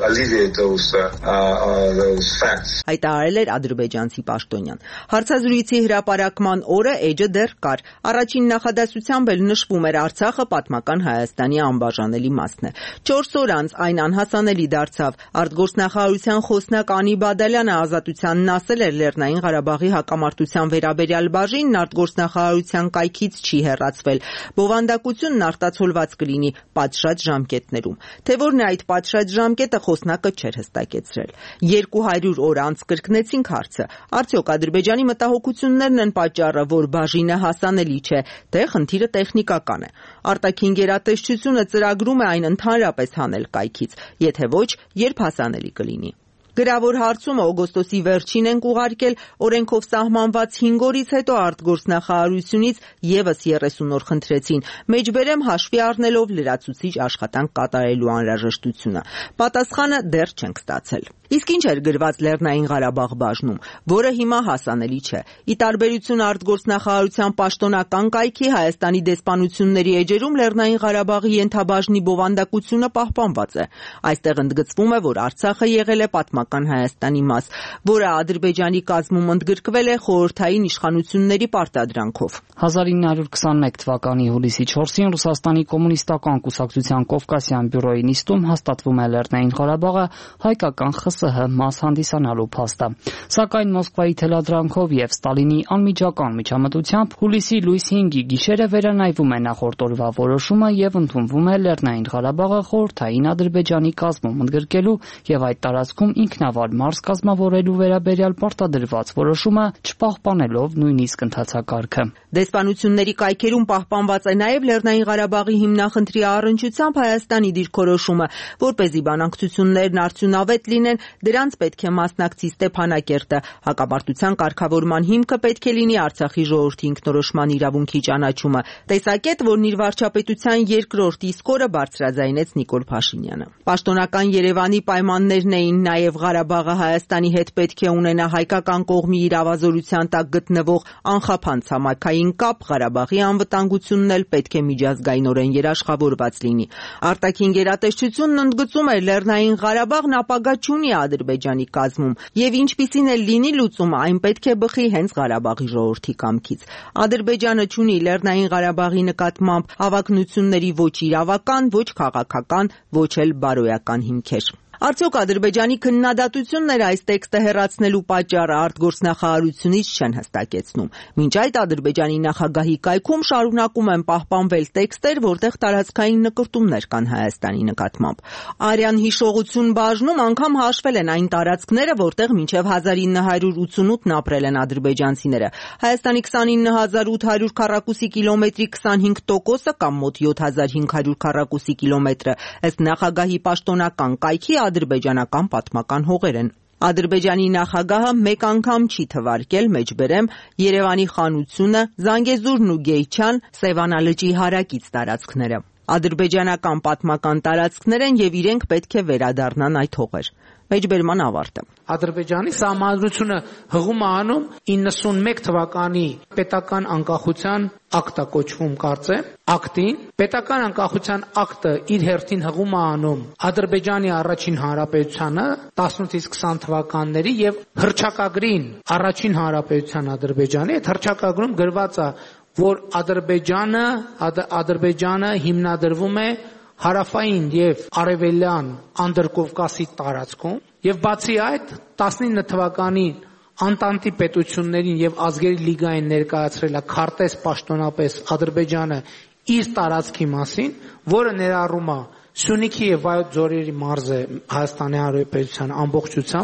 Հայտարարել էր ադրբեջանցի պաշտոնյան։ Հարցազրույցի հրապարակման օրը էջը դեռ կար։ Առաջին նախադասությամբ էլ նշվում էր Արցախը պատմական Հայաստանի անբաժանելի մասն է։ Չորս օր անց այն անհասանելի դարձավ։ Արտգործնախարարության խոսնակ Անի Բադալյանը Ազատությանն ասել էր Լեռնային Ղարաբաղի հակամարտության վերաբերյալ բաժինն արտգործնախարարության կայքից չի հեռացվել։ Բովանդակությունն արտացոլված կլինի պատշաճ ժամկետներում։ Թե որն է այդ պատշաճ ժամկետը, խոսնակը չէր հստակեցրել։ երկու հարյուր օր անց կրկնեցինք հարցը. արդյոք Ադրբեջանի մտահոգություններն են պատճառը, որ բաժինը հասանելի չէ, թե խնդիրը տեխնիկական է։ Արտաքին գերատեսչությունը ծրագրում է այն ընդհանրապես հանել կայքից, եթե ոչ, երբ հասանելի կլինի։ Գրավոր հարցումը օգոստոսի վերջին ենք ուղարկել, օրենքով սահմանված հինգ օրից հետո արտգործնախարարությունից եւս երեսուն օր խնդրեցին, մեջբերեմ հաշվի առնելով լրացուցիչ աշխատանք կատարելու անհրաժեշտությունը։ Պատասխանը դեռ չենք ստացել։ Իսկ ինչ էր գրված Լեռնային Ղարաբաղ բաժնում, որը հիմա հասանելի չէ։ Ի տարբերություն արտգործնախարարության պաշտոնական կայքի, Հայաստանի դեսպանությունների էջերում Լեռնային Ղարաբաղի ենթաբաժնի բովանդակությունը պահպանված է։ Այստեղ ընդգծվում է, որ Արցախը եղել է պատմական Հայաստանի մաս, որը Ադրբեջանի կազմում ընդգրկվել է խորհրդային իշխանությունների պարտադրանքով։ հազար ինը հարյուր քսաներեք թվականի հուլիսի չորսին Ռուսաստանի կոմունիստական կուսակցության Կովկասյան բյուրոյի նիստում հաստատվում է Լեռնային Ղարաբաղը հայկական ԽՍՀ մաս հանդիսանալու փաստը։ Սակայն Մոսկվայի թելադրանքով եւ Ստալինի անմիջական միջամտությամբ հուլիսի լույս հինգի գիշերը վերանայվում է նախորդ օրվա որոշումը եւ ընդունվում է Լեռնային Ղարաբաղը խորհրդային Ադրբեջանի կազմում ընդգրկելու եւ այդ տարածքում ինքնավար մարզ կազմավորելու վերաբերյալ պարտադրված որոշումը չպահպանելով նույնիսկ ընթացակարգը։ Դեսպանությունների կայքերում պահպանված է նաև Լեռնային Ղարաբաղի հիմնախնդրի առնչությամբ Հայաստանի դիրքորոշումը, որպեսզի բանակցություններն արդյունավետ լինեն, դրանց պետք է մասնակցի Ստեփանակերտը։ Հակամարտության կարգավորման հիմքը պետք է լինի Արցախի ժողովրդի ինքնորոշման իրավունքի ճանաչումը։ Տեսակետ, որն իր վարչապետության երկրորդ իսկ օրը բարձրաձայնեց Նիկոլ Փաշինյանը։ Պաշտոնական Երևանի պայմաններն էին նաև Ղարաբաղը Հայաստանի հետ պետք է ունենա հայկական կողմի իրավազորության տակ գտնվող անխափան ցամաքային կապ, Ղարաբաղի անվտանգությունն էլ պետք է միջազգայինորեն երաշխավորված լինի։ Արտաքին գերատեսչությունն ընդգծում էր Լեռնային Ղարաբաղն ապագա չունի Ադրբեջանի կազմում, եւ ինչպիսին էլ լինի լուծումը, այն պետք է բխի հենց Ղարաբաղի ժողովրդի կամքից։ Ադրբեջանը չունի Լեռնային Ղարաբաղի նկատմամբ հավակնությունների ոչ իրավական, ոչ քաղաքական, ոչ էլ բարոյական հիմքեր։ Արդյոք Ադրբեջանի քննադատությունն էր այս տեքստը հեռացնելու պատճառը, արտգործնախարարությունից չեն հստակեցնում։ Մինչ այդ Ադրբեջանի նախագահի կայքում շարունակում են պահպանվել տեքստեր, որտեղ տարածքային նկրտումներ կան Հայաստանի նկատմամբ։ Արյան հիշողություն բաժնում անգամ հաշվել են այն տարածքները, որտեղ մինչև հազար ինը հարյուր ութսունութն ապրել են ադրբեջանցիները։ Հայաստանի քսանինը հազար ութ հարյուր քառակուսի կիլոմետրի քսանհինգ տոկոսը կամ մոտ յոթ հազար հինգ հարյուր քառակուսի կիլոմետրը ըստ նախագահի պաշտոնական կայքի ադրբեջանական պատմական հողեր են։ Ադրբեջանի նախագահը մեկ անգամ չի թվարկել, մեջբերեմ, Երևանի խանությունը, Զանգեզուրն ու Գեյչան, Սևանա լճի հարակից տարածքները։ Ադրբեջանական պատմական տարածքներ են եւ իրենք պետք է վերադառնան այդ հողեր։ Մեջբերման ավարտը։ Ադրբեջանի սահմանադրությունը հղում է անում իննսունմեկ թվականի պետական անկախության ակտա կոչվում կարծեմ, ակտին։ Պետական անկախության ակտը իր հերթին հղում է անում Ադրբեջանի առաջին հանրապետությանը տասնութից քսան թվականների եւ հռչակագրին առաջին հանրապետության Ադրբեջանի, այդ հռչակագրում գրված է, որ Ադրբեջանը Ադրբեջանը հիմնադրվում է հարավային եւ արևելյան Անդրկովկասի տարածքում եւ բացի այդ տասնինը թվականին Անտանտի պետություններին եւ ազգերի լիգային ներկայացրել է քարտեզ պաշտոնապես Ադրբեջանը իր տարածքի մասին, որը ներառում է Սյունիքի եւ Վայոց ձորերի մարզը Հայաստանի Հանրապետության ամբողջությամբ,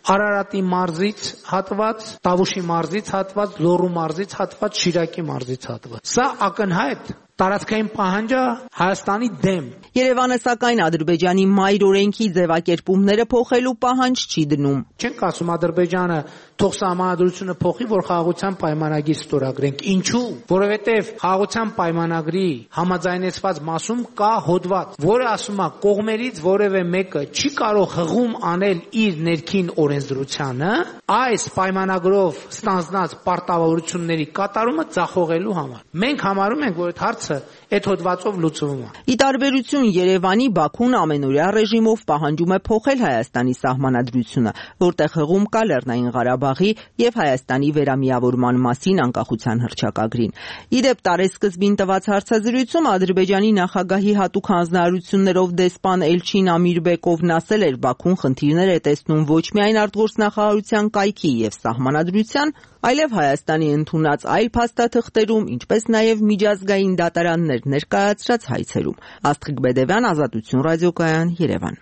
Արարատի մարզից հատված, Տավուշի մարզից հատված, Լոռու մարզից հատված, Շիրակի մարզից հատված։ Սա ակնհայտ տարածքային պահանջը Հայաստանի դեմ։ Երևանը սակայն Ադրբեջանի մայր օրենքի ձևակերպումները փոխելու պահանջ չի դնում։ Չենք ասում Ադրբեջանը թող սահմանադրությունը փոխի, որ խաղաղության պայմանագիր ստորագրենք։ Ինչու՞։ Որովհետև խաղաղության պայմանագրի համաձայնեցված մասում կա հոդված, որը ասում է կողմերից որևէ մեկը չի կարող հղում անել իր ներքին օրենսդրությանը այս պայմանագրով ստանձնած պարտավորությունների կատարումը ձախողելու համար։ Մենք համարում ենք, որ այդ հարցը այդ հոդվածով լուծվում է։ Ի տարբերություն Երևանի, Բաքուն ամենօրյա ռեժիմով պահանջում է փոխել Հայաստանի սահմանադրությունը, որտեղ հղում կա Լեռնային Ղարաբաղի եւ Հայաստանի վերամիավորման մասին անկախության հռչակագրին։ Ի դեպ, տարեսկզբին տված հարցազրույցում Ադրբեջանի նախագահի հատուկ հանձնարարություններով դեսպան Էլչին Ամիրբեկովն ասել էր, Բաքուն խնդիրներ է տեսնում ոչ միայն արտգործնախարարության կայքի եւ սահմանադրության, այլև Հայաստանի ընդունած այլ փաստաթղթերում, ինչպես նաև միջազգային դատարաններ ներկայացրած հայցերում։ Աստղիկ Բեդևյան, Ազատություն ռադիոկայան, Երևան։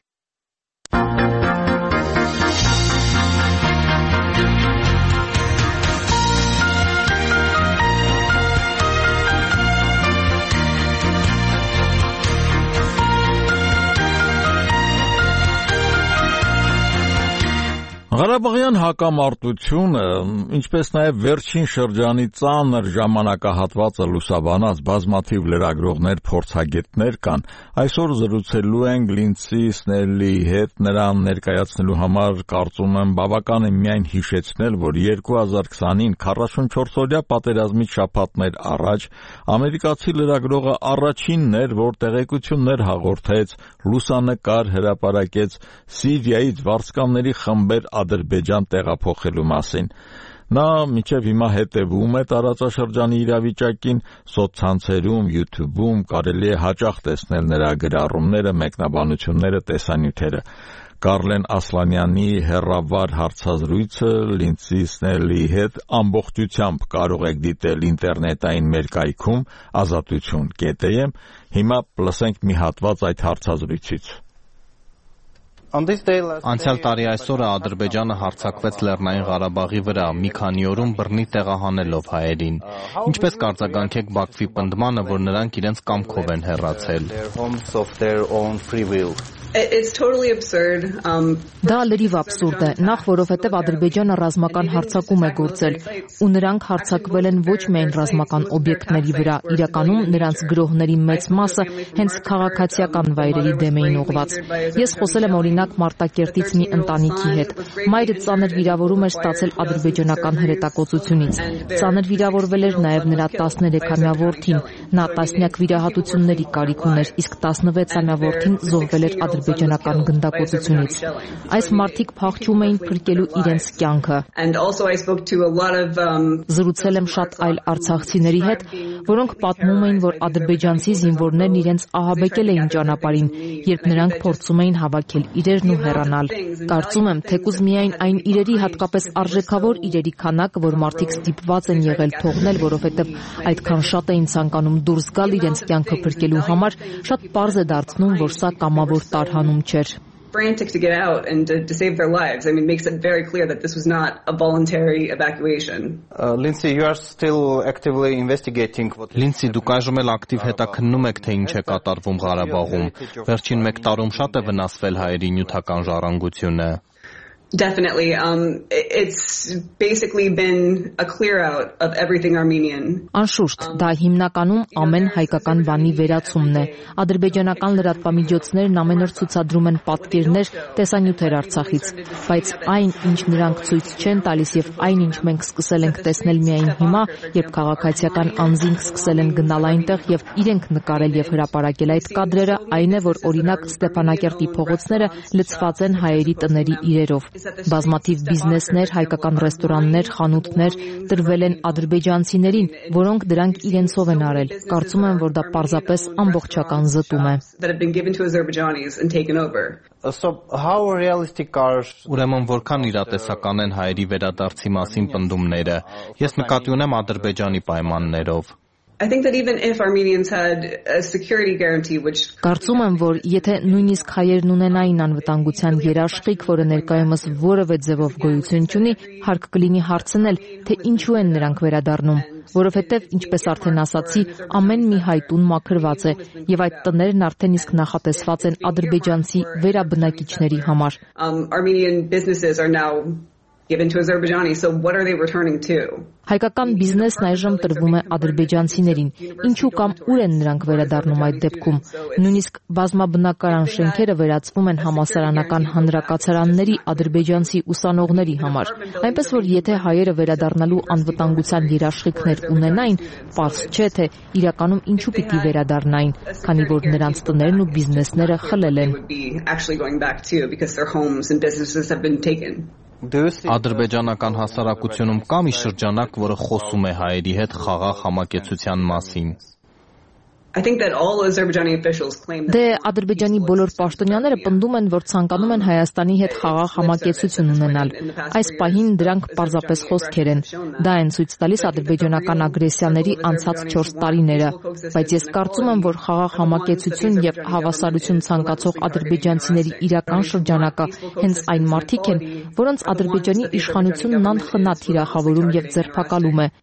Ղարաբաղյան հակամարտությունը, ինչպես նաև վերջին շրջանի ծանր ժամանակահատվածը լուսաբանած բազմաթիվ լրագրողներ, փորձագետներ կան, այսօր զրուցելու ենք Լինդսի Սնելլիի հետ, նրան ներկայացնելու համար կարծում եմ բավական է միայն հիշեցնել, որ երկու հազար քսանին քառասունչորսօրյա պատերազմից շաբաթներ առաջ ամերիկացի լրագրողը առաջինն էր, որ տեղեկություններ հաղորդեց, լուսանկար հրապարակեց Սիրիայից վարձկանների խմբեր Ադրբեջան տեղափոխելու մասին։ Նա մինչև հիմա հետևում է տարածաշրջանի իրավիճակին, սոցցանցերում, YouTube-ում կարելի է հաճախ տեսնել նրա գրառումները, մեկնաբանությունները, տեսանյութերը։ Կարլեն Ասլանյանի հեռավար հարցազրույցը Լինդսի Սնելլիի հետ ամբողջությամբ կարող եք դիտել ինտերնետային մեր կայքում ազատություն կետ էմ։ Հիմա լսենք մի հատված այդ հարցազրույցից։ Անցյալ տարի այսօրը Ադրբեջանը հարձակվեց Լեռնային Ղարաբաղի վրա, մի քանի օրում բռնի տեղահանելով հայերին։ Ինչպես կարձագանքեք Բաքվի պնդմանը, որ նրանք իրենց կամքով են հեռացել։ Դա լրիվ աբսուրդ է, նախ որովհետև Ադրբեջանը ռազմական հարձակում է գործել, ու նրանք հարձակվել են ոչ միայն ռազմական օբյեկտների վրա, իրականում նրանց գրոհների մեծ մասը հենց քաղաքացիական վայրերի դեմ էին ուղղված։ Ես խոսել եմ օրինակ Մարտակերտից մի ընտանիքի հետ։ Մայրը ծանր վիրավորում էր ստացել ադրբեջանական հրետակոծությունից։ Ծանր վիրավորվել էր նաև նրա տասներեքամյա որդին, նա տասնյակ վիրահատությունների կարիք ուներ, իսկ տասնվեցամյա որդին զոհվել էր ադրբեջանական գնդակոծությունից։ Այս մարդիկ փախչում էին փրկելու իրենց կյանքը։ Զրուցել եմ շատ այլ արցախցիների հետ, որոնք պատմում էին, որ ադրբեջանցի զինվորներն իրենց ահաբեկել էին ճանապարհին, երբ նրանք փորձում էին հավաքել իրերն ու հեռանալ։ Կարծում եմ, թեկուզ միայն այն իրերի, հատկապես արժեքավոր իրերի քանակը, որ մարդիկ ստիպված են եղել թողնել, որովհետև այդքան շատ էին ցանկանում դուրս գալ իրենց կյանքը փրկելու համար, շատ պարզ է դարձնում, որ սա կամավոր տարհանում չէր։ frantic to get out and to, to save their lives. I mean, makes it very clear that this was not a voluntary evacuation. Uh, Lindsay, you are still actively investigating what... Lindsay, դուք այժմ էլ ակտիվ հետաքննում եք, թե ինչ է կատարվում Ղարաբաղում։ Վերջին մեկ տարում շատ է վնասվել հայերի նյութական ժառանգությունը։ Definitely. Um, it's basically been a clear out of everything Armenian. Անշուշտ, դա հիմնականում ամեն հայկական բանի վերացումն է։ Ադրբեջանական լրատվամիջոցներն ամեն օր ցուցադրում են պատկերներ, տեսանյութեր Արցախից, բայց այն, ինչ նրանք ցույց չեն տալիս եւ այն, ինչ մենք սկսել ենք տեսնել միայն հիմա, երբ քաղաքացիական անձինք սկսել են գնալ այնտեղ եւ իրենք նկարել եւ հրապարակել այդ կադրերը, այն է, որ օրինակ Ստեփանակերտի փողոցները լցված են հայերի տների իրերով։ Բազմաթիվ բիզնեսներ, հայկական ռեստորաններ, խանութներ տրվել են ադրբեջանցիներին, որոնք դրանք իրենցով են արել։ Կարծում եմ, որ դա պարզապես ամբողջական զտում է։ Ուրեմն որքան իրատեսական են հայերի վերադարձի մասին պնդումները։ Ես նկատի ունեմ Ադրբեջանի պայմաններով։ I think that even if Armenians had a security guarantee which Կարծում եմ, որ եթե նույնիսկ հայերն ունենային անվտանգության երաշխիք, որը ներկայումս որևէ ձևով գոյություն չունի, հարկ կլինի հարցնել, թե ինչու են նրանք վերադառնում, որովհետև, ինչպես արդեն ասացի, ամեն մի հայ տուն մաքրված է, եւ այդ տներն արդեն իսկ նախատեսված են ադրբեջանցի վերաբնակիչների համար։ um, Armenian businesses are now given to Azerbaijani, so what are they returning to? Հայկական բիզնեսն այժմ տրվում է ադրբեջանցիներին։ Ինչու կամ ուր են նրանք վերադառնում այդ դեպքում։ Նույնիսկ բազմաբնակարան շենքերը վերածվում են համալսարանական հանրակացարանների ադրբեջանցի ուսանողների համար։ Այնպես որ եթե հայերը վերադառնալու անվտանգության երաշխիքներ ունենային, պարզ չէ թե իրականում ինչու պիտի վերադառնային, քանի որ նրանց տներն ու բիզնեսները խլել են։ Ադրբեջանական հասարակությունում կա մի շրջանակ, որը խոսում է հայերի հետ խաղաղ համակեցության մասին։ Դե ադրբեջանի բոլոր պաշտոնյաները պնդում են, որ ցանկանում են Հայաստանի հետ խաղաղ համակեցություն ունենալ։ Այս պահին դրանք պարզապես խոսքեր են։ Դա են ցույց տալիս ադրբեջանական ագրեսիաների անցած չորս տարիները, բայց ես կարծում եմ, որ խաղաղ համակեցություն եւ հավասարություն ցանկացող ադրբեջանցիների իրական շրջանակը հենց այն մարդիկ են, որոնց ադրբեջանի իշխանությունն անխնա թիրախավորում եւ ձերբակալում է։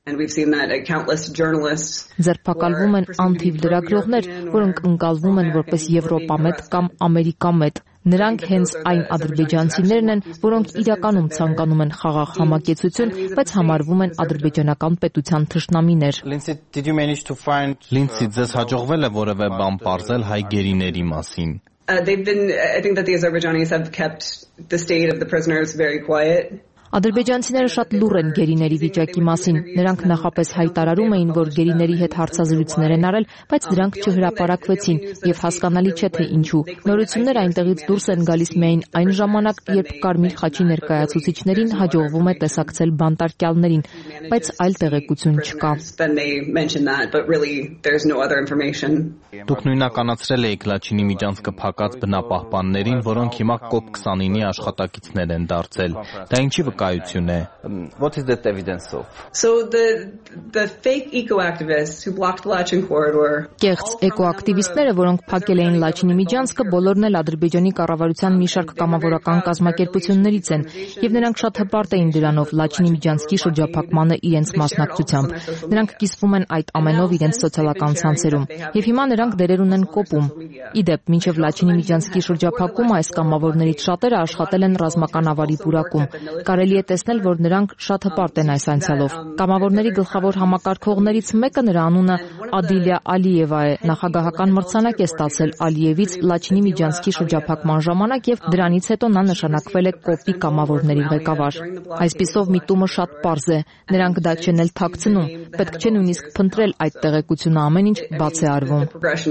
Ձերբակալվում են անթիվ լրագրողներ, որոնք ընկալվում են որպես եվրոպամետ կամ ամերիկամետ։ Նրանք հենց այն ադրբեջանցիներն են, որոնք իրականում ցանկանում են խաղաղ համակեցություն, բայց համարվում են ադրբեջանական պետության թշնամիներ։ Լինցի, ձեզ հաջողվել է որևէ բան պարզել հայ գերիների մասին։ Uh, they've been, I think that the Azerbaijanis have kept the state of the prisoners very quiet. Ադրբեջանցիները շատ լուռ են գերիների վիճակի մասին։ Նրանք նախապես հայտարարում էին, որ գերիների հետ հարցազրույցներ են արել, բայց դրանք չհրապարակվեցին եւ հասկանալի չէ թե ինչու։ Նորությունները այնտեղից դուրս են գալիս միայն այն ժամանակ, երբ Կարմիր խաչի ներկայացուցիչներին հաջողվում է տեսակցել բանտարկյալներին, բայց այլ տեղեկություն չկա։ Դուք նույնականացրել եք Լաչինի միջանցքը փակած բնապահպաններին, որոնք հիմա կոպ քսանինի աշխատակիցներ են դարձել։ Դա ինչի վկայություն է։ What is that evidence of? So the the fake eco-activists who blocked the Lachin corridor. Կեղծ էկոակտիվիստները, որոնք փակել էին Լաչինի միջանցքը, բոլորն էլ Ադրբեջանի կառավարության մի շարք կամավորական կազմակերպություններից են, եւ նրանք շատ հպարտ էին դրանով Լաչինի միջանցքի շրջափակմանը իրենց մասնակցությամբ։ Նրանք կիսվում են այդ ամենով իրենց սոցիալական ցանցերում, եւ հիմա նրանք դերեր ունեն կոպում։ Իդեպ, մինչև Լաչինի միջանցքի շրջափակումը այս կամավորներից շատերը աշխատել են ռազմական ավարի պուրակում։ Կարելի է տեսնել, որ նրանք շատ հպարտ են այս անցյալով։ Կամավորների գլխավոր համակարգողներից մեկը, նրա անունը Ադիլիա Ալիևա է, նախագահական մրցանակ է ստացել Ալիևից Լաչինի միջանցքի շրջափակման ժամանակ եւ դրանից հետո նա նշանակվել է կոպի կամավորների ղեկավար։ Այսպիսով միտումը շատ պարզ է, նրանք դա չեն էլ թաքցնում, պետք չէ նույնիսկ փնտրել այդ տեղեկությունը, ամեն ինչ բաց է արվում։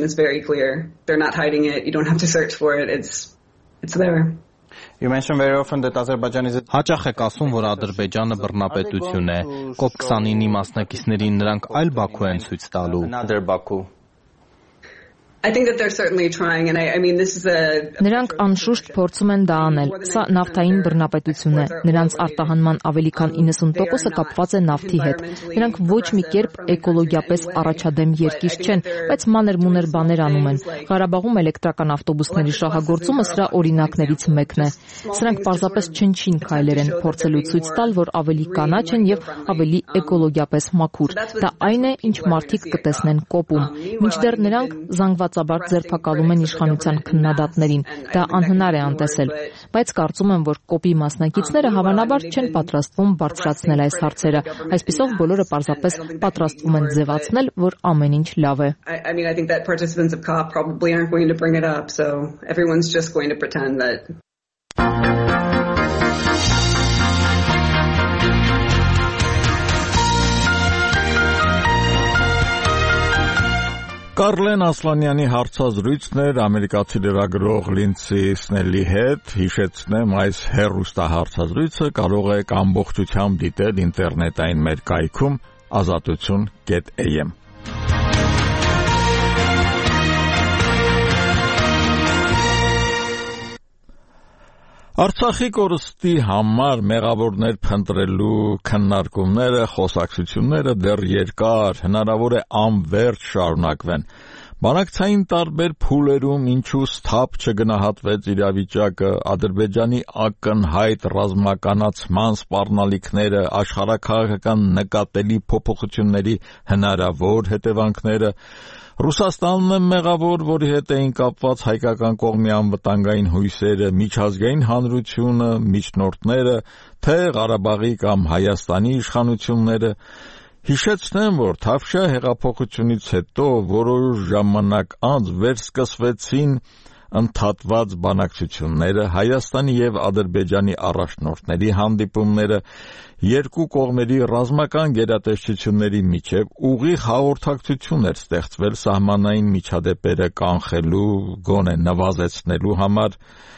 Հաճախ եք ասում, որ Ադրբեջանը բռնապետություն է։ կոպ քսանինի մասնակիցներին նրանք այլ Բաքու են ցույց տալու։ I think that they're certainly trying, and I, I mean, this is a. Նրանք անշուշտ փորձում են դա անել։ Սա նավթային բռնապետություն է։ Նրանց արտահանման ավելի քան իննսուն տոկոսը կապված է նավթի հետ։ Նրանք ոչ մի կերպ էկոլոգիապես առաջադեմ երկիր չեն, բայց մանր-մուներ բաներ անում են։ Ղարաբաղում էլեկտրական ավտոբուսների շահագործումը սրա օրինակներից մեկն է։ Սրանք պարզապես չնչին քայլեր են, փորձելու ցույց տալ, որ ավելի կանաչ են եւ ավելի էկոլոգիապես մաքուր։ Դա այն է, ինչ մարդիկ կտեսնեն կոպում։ Մինչդեռ նրանք զանգված բացաբար ձերբակալում են իշխանության քննադատներին։ Դա անհնար է անտեսել, բայց կարծում եմ, որ կոպի մասնակիցները հավանաբար չեն պատրաստվում բարձրացնել այս հարցերը։ Այսպիսով բոլորը պարզապես պատրաստվում են ձևացնել, որ ամեն ինչ լավ է։ I mean, I think that participants of COP probably aren't going to bring it up, so everyone's just going to pretend that. Կարլեն Ասլանյանի հարցազրույցն էր ամերիկացի լրագրող Լինցի Սնելի հետ, հիշեցնեմ, այս հեռուստահարցազրույցը կարող եք ամբողջությամբ դիտել ինտերնետային մեր կայքում ազատություն կետ էյ էմ։ Արցախի կորստի համար մեղավորներ փնտրելու քննարկումները, խոսակցությունները դեռ երկար, հնարավոր է անվերջ շարունակվեն։ Բանակցային տարբեր փուլերում ինչու սթափ չգնահատվեց իրավիճակը, Ադրբեջանի ակնհայտ ռազմականացման սպառնալիքները, աշխարհաքաղաքական նկատելի փոփոխությունների հնարավոր հետևանքները, Ռուսաստանն է մեղավոր, որի հետ էին կապված հայկական կողմի անվտանգային հույսերը, միջազգային հանրությունը, միջնորդները, թե Ղարաբաղի կամ Հայաստանի իշխանությունները։ Հիշեցնեմ, որ Թավշյա հեղափոխությունից հետո որոշ ժամանակ անց վերսկսվեցին ընդհատված բանակցությունները, Հայաստանի և Ադրբեջանի առաջնորդների հանդիպումները, երկու կողմերի ռազմական գերատեսչությունների միջև ուղիղ հաղորդակցություն էր ստեղծվել սահմանային միջադեպերը կանխելու, գոնե նվազեցնելու համար,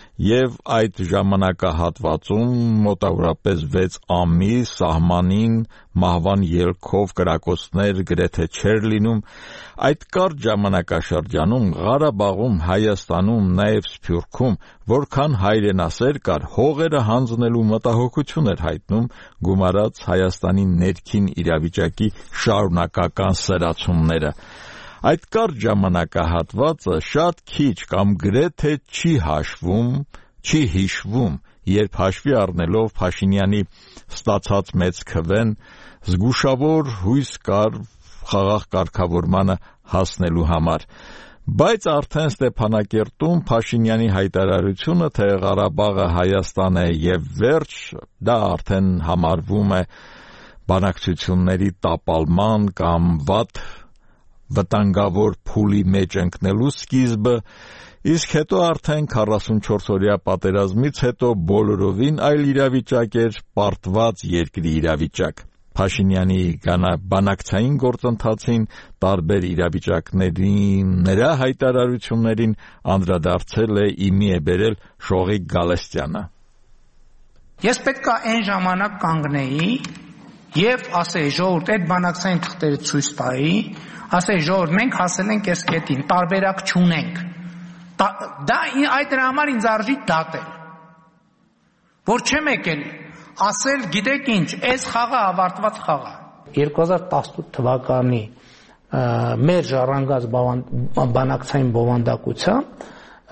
և այդ ժամանակահատվածում մոտավորապես վեց ամիս սահմանին մահվան ելքով կրակոցներ գրեթե չէր լինում, այդ կարճ ժամանակաշրջանում Ղարաբաղում, Հայաստանում, նաև Սփյուռքում որքան հայրենասեր կար, հողերը հանձնելու մտահոգություն էր հայտնում, գումարած Հայաստանի ներքին իրավիճակի շարունակական սրացումները։ Այդ կարճ ժամանակահատվածը շատ քիչ կամ գրեթե չի հաշվում, չի հիշվում, երբ հաշվի առնելով Փաշինյանի ստացած մեծ քվեն, զգուշավոր հույս կար խաղաղ կարգավորմանը հասնելու համար։ Բայց արդեն Ստեփանակերտում Փաշինյանի հայտարարությունը, թե Ղարաբաղը Հայաստան է և վերջ, դա արդեն համարվում է բանակցությունների տապալման կամ վատ վտանգավոր փուլի մեջ ընկնելու սկիզբը, իսկ հետո արդեն քառասունչորսօրյա պատերազմից հետո բոլորովին այլ իրավիճակ էր, պարտված երկրի իրավիճակ։ Փաշինյանի բանակցային գործընթացին, տարբեր իրավիճակների նրա հայտարարություններին անդրադարձել է իմի է բերել Շողիկ Գալստյանը։ Ես պետք է այն ժամանակ կանգնեի եւ ասեի, ժողովուրդ, այդ բանակցային թղթերը ցույց տայի, ասեի, ժողովուրդ, մենք հասել ենք այս կետին, տարբերակ չունենք։ Դա այդ դրա համար ինձ արժի դատել։ Որ չեմ եկել ասել, գիտեք ինչ, այս խաղը ավարտված խաղ է։ երկու հազար տասնութ թվականի մեր ժառանգած բանակցային բովանդակությամբ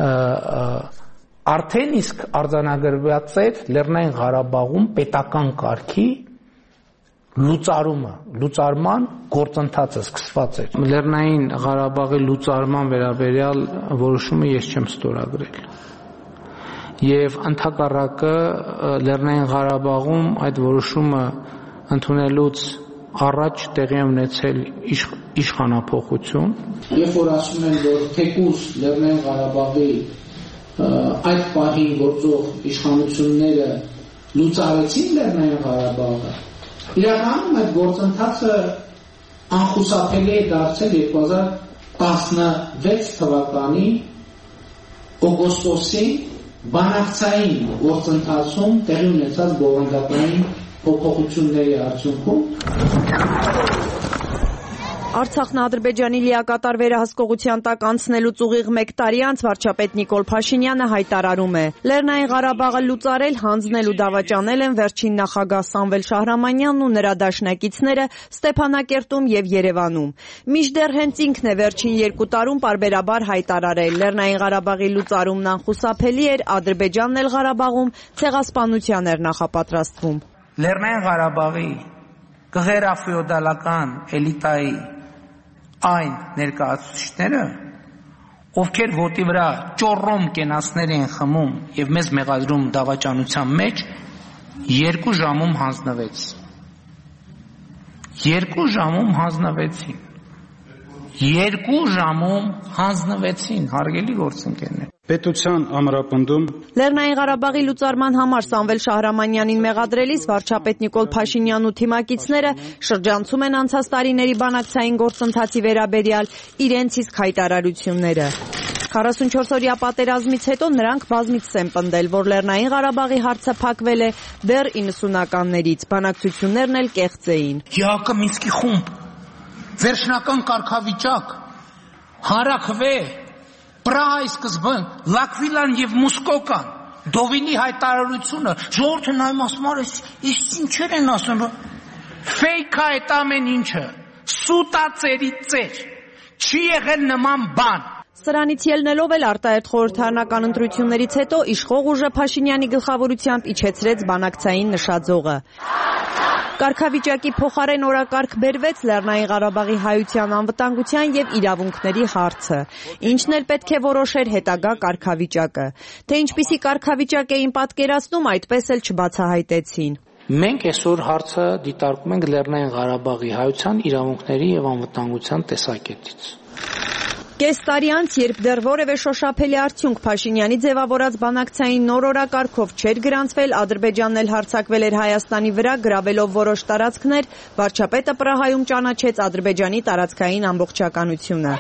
արդեն իսկ արձանագրված էր Լեռնային Ղարաբաղում պետական կարգի լուծարումը, լուծարման գործընթացը սկսված էր։ Լեռնային Ղարաբաղի լուծարման վերաբերյալ որոշումը ես չեմ ստորագրել։ Եվ ընդհակառակը Լեռնային Ղարաբաղում այդ որոշումը ընդունելուց առաջ տեղի ունեցել իշխանափոխություն։ Երբ որ ասում են, որ թեկուզ Լեռնային Ղարաբաղի այդ պահին գործող իշխանությունները լուծարեցին Լեռնային Ղարաբաղը, իրականում այդ գործընթացը անխուսափելի է դարձել երկու հազար տասնվեց թվականի օգոստոսին բանակցային գործընթացում տեղի ունեցած բովանդակային փոփոխությունների արդյունքում Արցախն Ադրբեջանի լիակատար վերահսկողության տակ անցնելուց ուղիղ մեկ տարի անց վարչապետ Նիկոլ Փաշինյանը հայտարարում է. Լեռնային Ղարաբաղը լուծարել, հանձնել ու դավաճանել են վերջին նախագահ Սամվել Շահրամանյանն ու նրա դաշնակիցները Ստեփանակերտում եւ Երևանում։ Մինչդեռ հենց ինքն է վերջին երկու տարում պարբերաբար հայտարարել. Լեռնային Ղարաբաղի լուծարումն անխուսափելի էր, Ադրբեջանն էլ Ղարաբաղում ցեղասպանության էր նախապատրաստվում։ Լեռնային Ղարաբաղի գղերաֆեոդալական էլիտայի այն ներկայացուցիչները, ովքեր ոտի վրա ճոռոմ կենացներ են խմում եւ մեզ մեղադրում դավաճանության մեջ, երկու ժամում հանձնվեց։ Երկու ժամում հանձնվեցին։ Երկու ժամում հանձնվեցին, հարգելի գործընկերներ։ Պետության ամրապնդում Լեռնային Ղարաբաղի լուծարման համար Սամվել Շահրամանյանին մեղադրելիս վարչապետ Նիկոլ Փաշինյանն ու թիմակիցները շրջանցում են անցած տարիների բանակցային գործընթացի վերաբերյալ իրենց իսկ հայտարարությունները։ քառասունչորսօրյա պատերազմից հետո նրանք բազմիցս են պնդել, որ Լեռնային Ղարաբաղի հարցը փակվել է դեռ իննսունականներից, բանակցություններն էլ կեղծ էին։ ԵԱԿ Մինսկի խումբ, վերջնական կարգավիճակ, հանրաքվե, Պրահայի սկզբն, Լակվիլան և Մուսկոկան, Դովինի հայտարարությունը ժողովուրդը նայում ասում է, «Էս ինչեր են ասում»։ Ֆեյք է այդ ամեն ինչը։ Սուտա ծերի ծեր։ Չի եղել նման բան։ Սրանից ելնելով էլ արտահերթ խորհրդարանական ընտրություններից հետո իշխող ուժը Փաշինյանի գլխավորությամբ իջեցրեց բանակցային նշաձողը։ Կարգավիճակի փոխարեն օրակարգ բերվեց Լեռնային Ղարաբաղի հայության անվտանգության եւ իրավունքների հարցը, ինչն էլ պետք է որոշեր հետագա կարգավիճակը։ Թե ինչպիսի կարգավիճակ էին պատկերացնում, այդպես էլ չբացահայտեցին։ Մենք այսօր հարցը դիտարկում ենք Լեռնային Ղարաբաղի հայության իրավունքների եւ անվտանգության տեսակետից։ Կես տարի անց, երբ դեռ որևէ շոշափելի արդյունք Փաշինյանի ձևավորած բանակցային նոր օրակարգով չէր գրանցվել, Ադրբեջանն էլ հարձակվել էր Հայաստանի վրա, գրավելով որոշ տարածքներ, վարչապետը Պրահայում ճանաչեց Ադրբեջանի տարածքային ամբողջականությունը։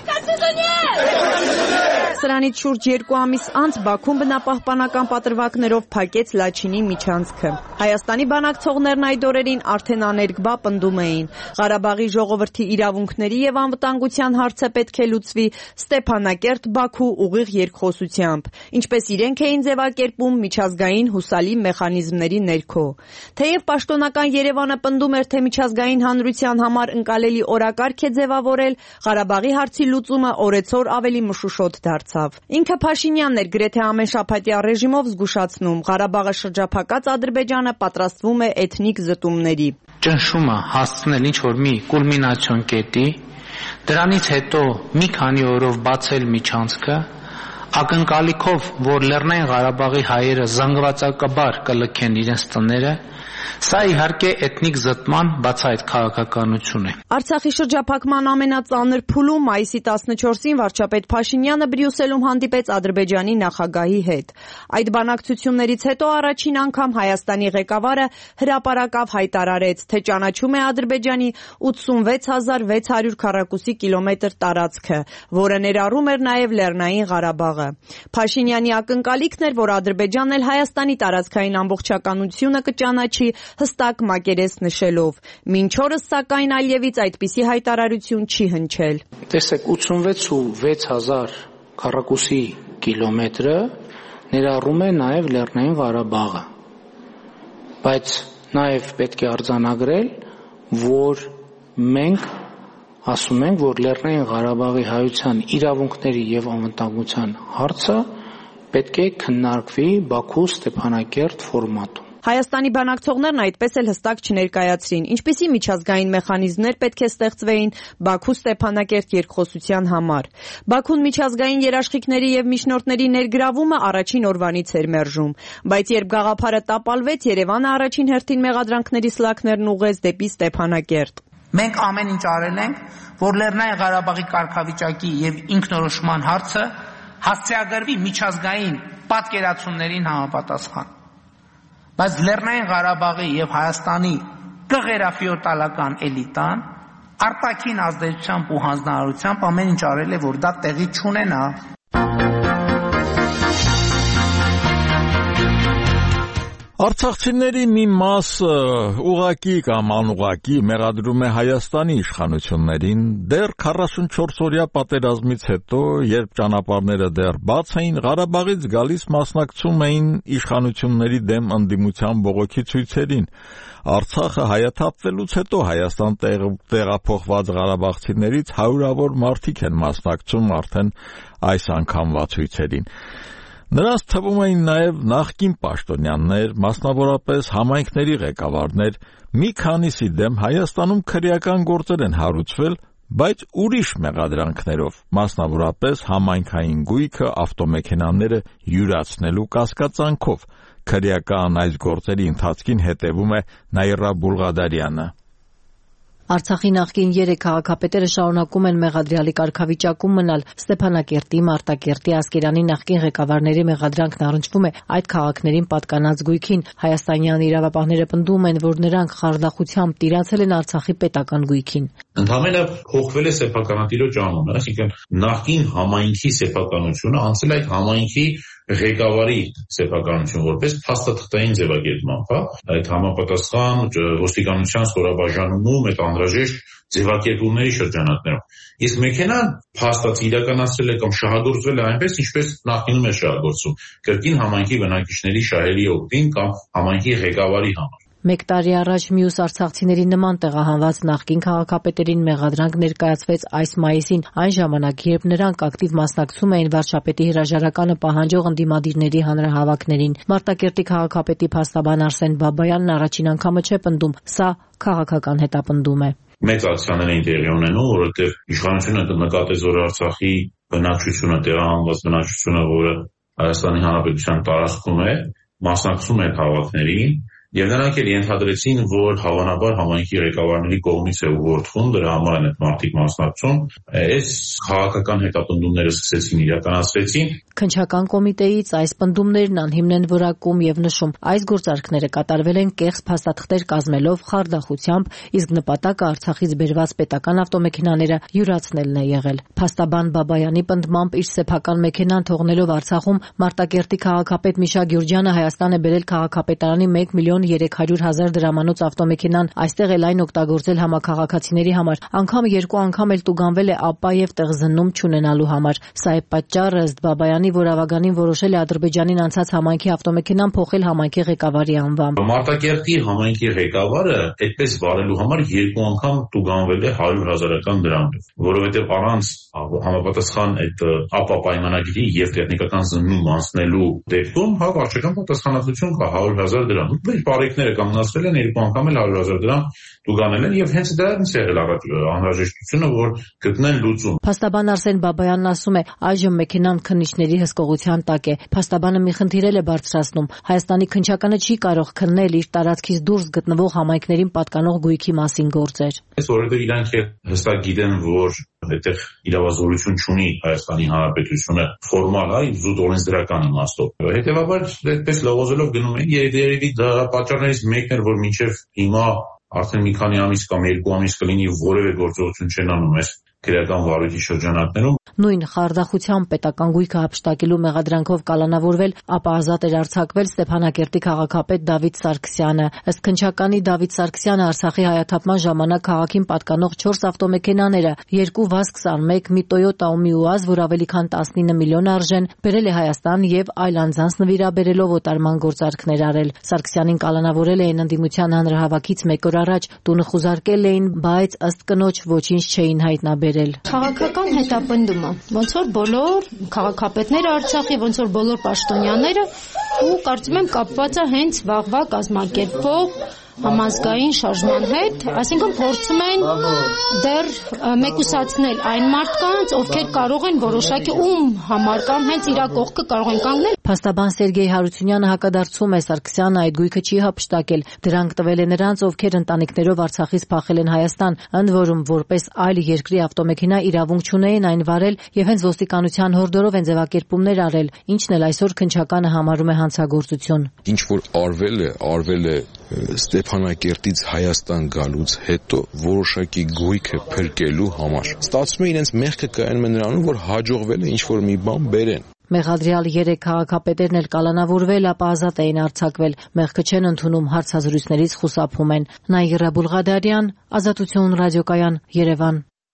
Սրանից շուրջ երկու ամիս անց Բաքուն բնապահպանական պատրվակներով փակեց Լաչինի միջանցքը։ Հայաստանի բանակցողներն այդ օրերին արդեն աներկբա պնդում էին. Ղարաբաղի ժողովրդի իրավունքների եւ անվտանգության հարցը պետք է լուծվի Ստեփանակերտ-Բաքու ուղիղ երկխոսությամբ, ինչպես իրենք էին ձևակերպում միջազգային հուսալի մեխանիզմների ներքո։ Թեև պաշտոնական Երևանը պնդում էր, թե միջազգային հանրության համար ընկալելի օրակարգ է ձևավորել, Ղարաբաղի հարցի լուծումը օրեցօր ավելի մշուշոտ դարձավ։ Ինքը Փաշինյանն էր գրեթե ամեն շաբաթյա ռեժիմով զգուշացնում, Ղարաբաղը շրջափակած Ադրբեջանը պատրաստվում է էթնիկ զտումների։ Ճնշումը հասցնել ինչ-որ մի կուլմինացիոն կետի, դրանից հետո մի քանի օրով բացել միջանցքը, ակնկալիքով, որ Լեռնային Ղարաբաղի հայերը զանգվածակաբար կլքեն իրենց տները, սա իհարկե էթնիկ զտման բացահայտ քաղաքականություն է։ Արցախի շրջափակման ամենածանր փուլում մայիսի տասնչորսին վարչապետ Փաշինյանը Բրյուսելում հանդիպեց Ադրբեջանի նախագահի հետ։ Այդ բանակցություններից հետո առաջին անգամ Հայաստանի ղեկավարը հրապարակավ հայտարարեց, թե ճանաչում է Ադրբեջանի ութսունվեց հազար վեց հարյուր քառակուսի կիլոմետր տարածքը, որը ներառում էր նաև Լեռնային Ղարաբաղը։ Փաշինյանի ակնկալիքն էր, որ Ադրբեջանն էլ Հայաստանի տարածքային ամբողջականությունը կճանաչի, հստակ մակերես նշելով։ Մինչ օրս սակայն Ալիևից այդպիսի հայտարարություն չի հնչել։ Տեսեք, ութսունվեց ու վեց հազար քառակուսի կիլոմետրը ներառում է նաև Լեռնային Ղարաբաղը։ Բայց նաև պետք է արձանագրել, որ մենք ասում ենք, որ Լեռնային Ղարաբաղի հայության իրավունքների եւ անվտանգության հարցը պետք է քննարկվի Բաքու Ստեփանակերտ ֆորմատում։ Հայաստանի բանակցողներն այդպես էլ հստակ չներկայացրին, ինչպիսի միջազգային մեխանիզմներ պետք է ստեղծվեին Բաքու-Ստեփանակերտ երկխոսության համար։ Բաքուն միջազգային երաշխիքների եւ միջնորդների ներգրավումը առաջին օրվանից էր մերժում, բայց երբ գաղափարը տապալվեց, Երևանը առաջին հերթին մեղադրանքների սլաքներն ուղղեց դեպի Ստեփանակերտ։ Մենք ամեն ինչ արել ենք, որ Լեռնային Ղարաբաղի կարգավիճակի եւ ինքնորոշման հարցը հասցեագրվի միջազգային պատկերացումներին համապատասխան։ Բայց Լեռնային Ղարաբաղի եւ Հայաստանի կղերաֆիոտալական էլիտան արտաքին ազդեցությամբ ու հանձնարարությամբ ամեն ինչ արել է, որ դա տեղի չունենա։ Արցախցիների մի մասը ուղղակի կամ անուղղակի մեղադրում է Հայաստանի իշխանություններին դեռ քառասունչորս-օրյա պատերազմից հետո, երբ ճանապարհները դեռ բաց էին, Ղարաբաղից գալիս մասնակցում էին իշխանությունների դեմ ընդդիմության բողոքի ցույցերին։ Արցախը հայաթափվելուց հետո Հայաստան տեղափոխված ղարաբաղցիներից հարյուրավոր մարդիկ են մասնակցում արդեն այս անգամվա ցույցերին։ Նրանց թվում էին նաև նախկին պաշտոնյաներ, մասնավորապես համայնքների ղեկավարներ, մի քանիսի դեմ Հայաստանում քրեական գործեր են հարուցվել, բայց ուրիշ մեղադրանքներով, մասնավորապես համայնքային գույքը, ավտոմեքենաները յուրացնելու կասկածանքով։ Քրեական այս գործերի ընթացքին հետևում է Նաիրա Բուլղադարյանը։ Արցախի նախկին երեք քաղաքապետերը շարունակում են մեղադրյալի կարգավիճակում մնալ։ Ստեփանակերտի, Մարտակերտի, Ասկերանի նախկին ղեկավարների մեղադրանքն առնչվում է այդ քաղաքներին պատկանած գույքին։ Հայաստանյան իրավապահները պնդում են, որ նրանք խարդախությամբ տիրացել են Արցախի պետական գույքին։ Ընդհանրապես փոխվել է սեփականատիրոջ անունը, այսինքն նախկին համայնքի սեփականությունը անցել այդ համայնքի ղեկավարի սեփականություն որպես փաստաթղթային ձևակերպման, հա, այդ համապատասխան ոստիկանության ստորաբաժանումում այդ անհրաժեշտ ձևակերպումների շրջանակներում։ Իսկ մեքենան փաստացի իրականացրել է կամ շահագործվել է այնպես, ինչպես նախկինում է շահագործում, կրկին համայնքի բնակիչների շահերի օգտին կամ համայնքի ղեկավարի համար։ Մեկ տարի առաջ մյուս արցախցիների նման տեղահանված նախկին քաղաքապետերին մեղադրանք ներկայացվեց այս մայիսին, այն ժամանակ, երբ նրանք ակտիվ մասնակցում էին վարչապետի հրաժարականը պահանջող ընդդիմադիրների հանրահավաքներին։ Մարտակերտի քաղաքապետի փաստաբան Արսեն Բաբայանն առաջին անգամը չէ պնդում, սա քաղաքական հետապնդում է։ Մեծ ակցիաներ էին տեղի ունենում, որովհետև իշխանությունը նկատեց, որ Արցախի բնակչությունը, տեղահանված բնակչությունը, որը Հայաստանի Հանրապետության տարածքում է, մասնակցում է հավաքներին, եւ նրանք էլ ենթադրեցին, որ հավանաբար համայնքի ղեկավարների կողմից է ուղղորդվում, դրա համար են այդ մարդիկ մասնակցում, այս քաղաքական հետապնդումները սկսեցին իրականացրեցին։ Քննչական կոմիտեից այս պնդումներն անհիմն են որակում եւ նշում, այս գործարքները կատարվել են կեղծ փաստաթղթեր կազմելով խարդախությամբ, իսկ նպատակը Արցախից բերված պետական ավտոմեքենաները յուրացնելն է եղել։ Փաստաբան Բաբայանի պնդմամբ իր սեփական մեքենան թողնելով Արցախում Մարտակերտի քաղաքապետ Միշա Գյուրջյանը Հայաստան է բերել քաղաքապետարանի մեկ միլիոն երեք հարյուր հազար դրամանոց ավտոմեքենան, այստեղ էլ այն օգտագործել համաքաղաքացիների համար, անգամ երկու անգամ էլ տուգանվել է ապա եւ տեղզննում չունենալու համար։ Սա է պատճառը, ըստ Բաբայանի, որ ավագանին որոշել է Ադրբեջանին անցած համայնքի ավտոմեքենան փոխել համայնքի ղեկավարի անվամբ։ Մարտակերտի համայնքի ղեկավարը այդպես վարելու համար երկու անգամ տուգանվել է հարյուր հազարական դրամով, որովհետեւ առանց համապատասխան այդ ապա պայմանագրի եւ տեխնիկական զննում անցնելու դեպքում հա վարչական պատասխանատվություն կա հարյուր հազար դրամ։ Բարեկները կանգնացրել են երկու անգամ էլ հարյուր հազար դրամ տուգանել են եւ հենց դրանից եղել առաջ անհրաժեշտությունը, որ գտնեն լուծում։ Փաստաբան Արսեն Բաբայանն ասում է, այժմ մեքենան քննիչների հսկողության տակ է։ Փաստաբանը մի խնդիրել է բարձրացնում. Հայաստանի քննչականը չի կարող քննել իր տարածքից դուրս գտնվող համայնքներին պատկանող գույքի մասին գործեր։ Որովհետեւ իրանք հստակ գիտեն, որ այդտեղ իրավազորություն չունի Հայաստանի Հանրապետությունը ֆորմալ, այ զուտ օրենսդրական իմաստով։ Հետևաբար այդպես լողոզելով գնում են, երևի դա պատճառներից մեկն էր, որ մինչև հիմա արդեն մի քանի ամիս կամ երկու ամիս կլինի որևէ գործողություն չեն անում այս քրեական վարույթի շրջանակներում։ Նույն խարդախությամբ պետական գույքը հափշտակելու մեղադրանքով կալանավորվել, ապա ազատ էր արձակվել Ստեփանակերտի քաղաքապետ Դավիթ Սարգսյանը։ Ըստ քննչականի Դավիթ Սարգսյանը Արցախի հայաթափման ժամանակ քաղաքին պատկանող չորս ավտոմեքենաները, երկու վազ քսանմեկ, մի Toyota ու մի ուազ, որ ավելի քան տասնինը միլիոն արժեն, բերել է Հայաստան եւ այլ անձանց նվիրաբերելով օտարման գործարքներ արել։ Սարգսյանին կալանավորել էին ընդդիմության հանրահավաքից մեկ օր առաջ, տունը խուզարկել էին, բայց ըստ կնոջ ոչինչ չէին հայտնաբերել։ Քաղաքական հետապնդումը, ոնց որ բոլոր քաղաքապետները Արցախի, ոնց որ բոլոր պաշտոնյաները, ու կարծում եմ կապված է հենց վաղվա կազմակերպվող համազգային շարժման հետ, այսինքն փորձում են դեռ մեկուսացնել այն մարդկանց, ովքեր կարող են որոշակի ում համար կամ հենց իր կողքը կարող են կանգնել։ Փաստաբան Սերգեյ Հարությունյանը հակադարձում է, Սարգսյանը այդ գույքը չի հափշտակել, դրանք տվել է նրանց, ովքեր ընտանիքներով Արցախից փախել են Հայաստան, ընդ որում որպես այլ երկրի ավտոմեքենա իրավունք չունեին այն վարել եւ հենց ոստիկանության հորդորով են ձևակերպումներ արել, ինչն էլ այսօր քննչականը համարում է հանցագործություն։ Ինչ որ արվել է, արվել է Ստեփանակերտից Հայաստան գալուց հետո որոշակի գույքը փրկելու համար։ Ստացվում է իրենց մեղքը կայանում է նրանում, որ հաջողվել է ինչ-որ մի բան բերեն։ Մեղադրյալ երեք քաղաքապետերն էլ կալանավորվել, ապա ազատ էին արձակվել։ Մեղքը չեն ընդունում, հարցազրույցներից խուսափում են։ Նաիրա Բուլղադարյան, Ազատություն ռադիոկայան, Երևան։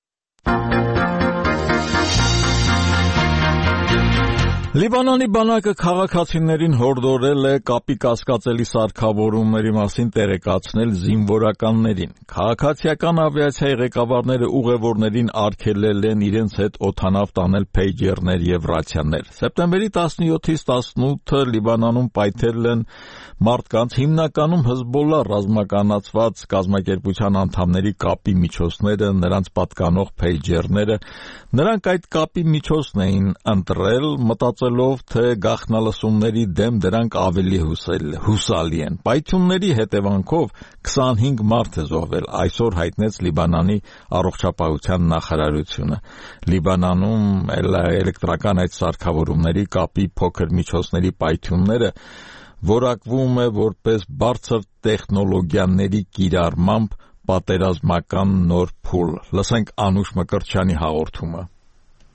Լիբանանի բանակը քաղաքացիներին հորդորել է կապի կասկածելի սարքավորումների մասին տեղեկացնել զինվորականներին։ Քաղաքացիական ավիացիայի ղեկավարները ուղևորներին արգելել են իրենց հետ օդանավ տանել փեյջերներ եւ ռացիաներ։ Սեպտեմբերի տասնյոթից տասնութը Լիբանանում պայթել են մարդկանց, հիմնականում Հզբոլլա ռազմականացված կազմակերպության անդամների կապի միջոցները, նրանց պատկանող փեյջերները։ Նրանք այդ կապի միջոցն էին ընտրել, մտածելով, թե գաղտնալսումների դեմ դրանք ավելի հուսալի են։ Պայթյունների հետևանքով քսանհինգ մարդ է զոհվել, այսօր հայտնեց Լիբանանի առողջապահության նախարարությունը։ Լիբանանում էլեկտրական այդ սարքավորումների կապի փոքր միջոցների պայթյունները որակվում է որպես բարձր տեխնոլոգիաների կիրառմամբ պատերազմական նոր փուլ։ Լսենք Անուշ Մկրտչյանի հաղորդումը։